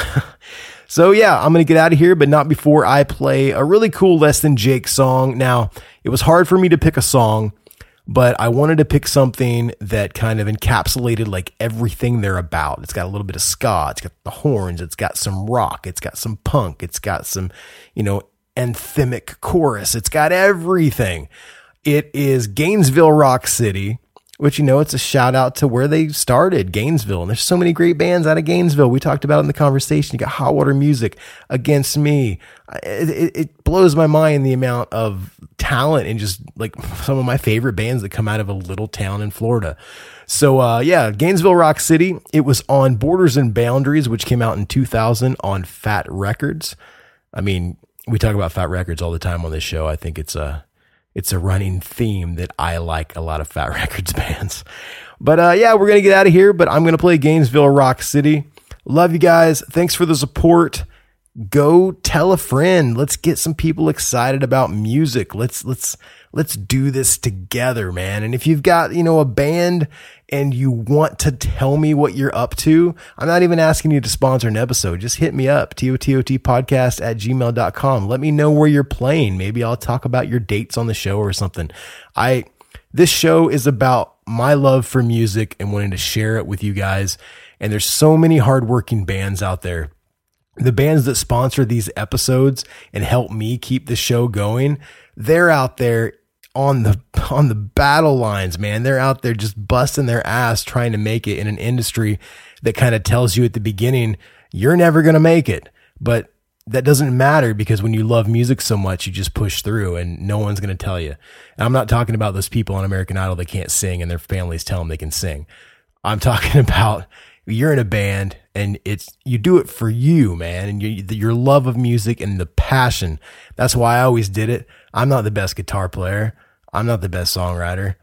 So yeah, I'm going to get out of here, but not before I play a really cool Less Than Jake song. Now, it was hard for me to pick a song. but I wanted to pick something that kind of encapsulated like everything they're about. It's got a little bit of ska, it's got the horns, it's got some rock, it's got some punk, it's got some, you know, anthemic chorus. It's got everything. It is Gainesville Rock City, which, you know, it's a shout out to where they started, Gainesville. And there's so many great bands out of Gainesville. We talked about it in the conversation. You got Hot Water Music, Against Me. It, it, it blows my mind the amount of talent and just like some of my favorite bands that come out of a little town in Florida. So, uh, yeah, Gainesville Rock City. It was on Borders and Boundaries, which came out in two thousand on Fat Records. I mean, we talk about Fat Records all the time on this show. I think it's a, it's a running theme that I like a lot of Fat Records bands. But, uh, yeah, we're going to get out of here, but I'm going to play Gainesville Rock City. Love you guys. Thanks for the support. Go tell a friend. Let's get some people excited about music. Let's, let's, let's do this together, man. And if you've got, you know, a band and you want to tell me what you're up to, I'm not even asking you to sponsor an episode. Just hit me up, T O T O T podcast at gmail dot com. Let me know where you're playing. Maybe I'll talk about your dates on the show or something. I, this show is about my love for music and wanting to share it with you guys. And there's so many hardworking bands out there. The bands that sponsor these episodes and help me keep the show going, they're out there on the, on the battle lines, man. They're out there just busting their ass trying to make it in an industry that kind of tells you at the beginning, you're never going to make it. But that doesn't matter, because when you love music so much, you just push through and no one's going to tell you. And I'm not talking about those people on American Idol that can't sing and their families tell them they can sing. I'm talking about you're in a band and it's, you do it for you, man. And you, your love of music and the passion. That's why I always did it. I'm not the best guitar player. I'm not the best songwriter.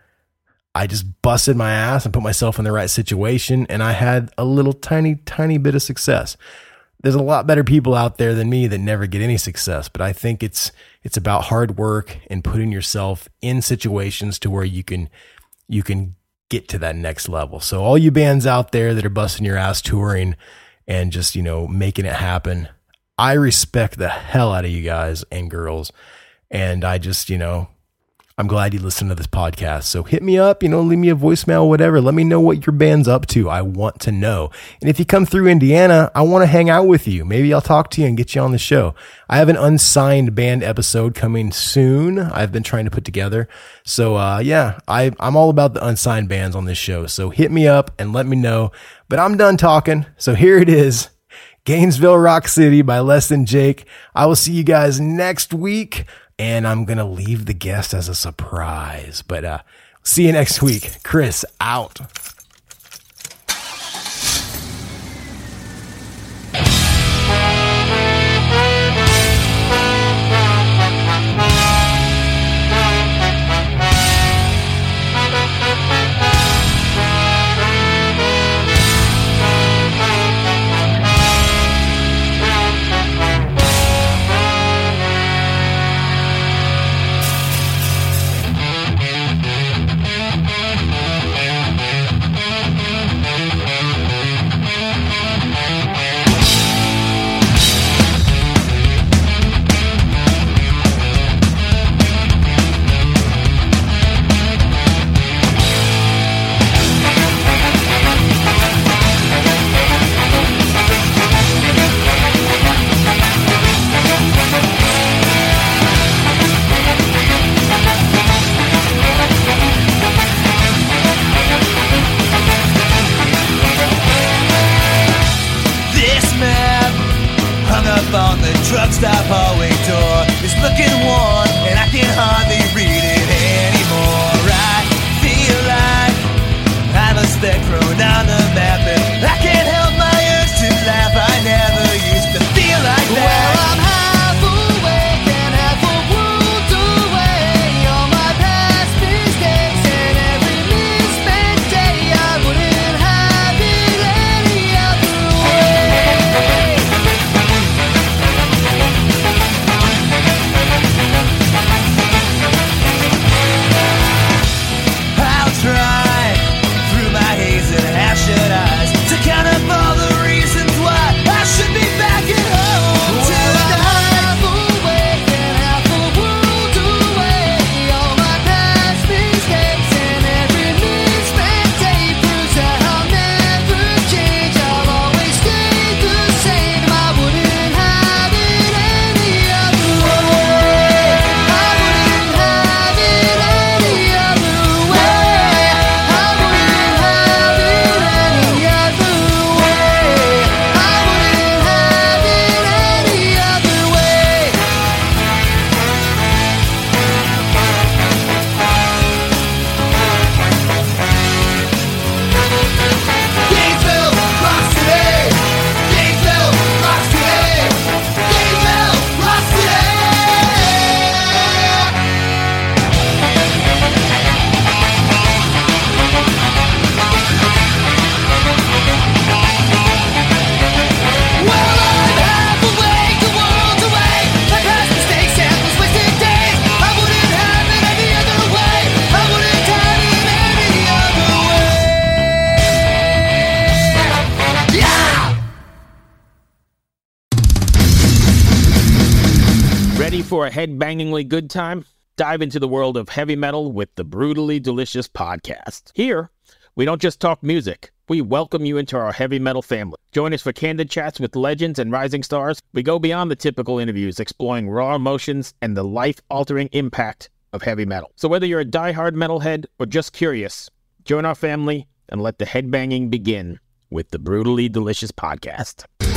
I just busted my ass and put myself in the right situation. And I had a little tiny, tiny bit of success. There's a lot better people out there than me that never get any success. But I think it's, it's about hard work and putting yourself in situations to where you can, you can get to that next level. So all you bands out there that are busting your ass touring and just, you know, making it happen, I respect the hell out of you guys and girls. And I just, you know, I'm glad you listened to this podcast. So hit me up, you know, leave me a voicemail, whatever. Let me know what your band's up to. I want to know. And if you come through Indiana, I want to hang out with you. Maybe I'll talk to you and get you on the show. I have an unsigned band episode coming soon. I've been trying to put together. So, uh, yeah, I, I'm all about the unsigned bands on this show. So hit me up and let me know. But I'm done talking. So here it is. Gainesville Rock City by Less Than Jake. I will see you guys next week. And I'm going to leave the guest as a surprise. But uh, see you next week. Chris, out. Ready for a head-bangingly good time? Dive into the world of heavy metal with the Brutally Delicious Podcast. Here, we don't just talk music. We welcome you into our heavy metal family. Join us for candid chats with legends and rising stars. We go beyond the typical interviews, exploring raw emotions and the life-altering impact of heavy metal. So whether you're a diehard metalhead or just curious, join our family and let the headbanging begin with the Brutally Delicious Podcast.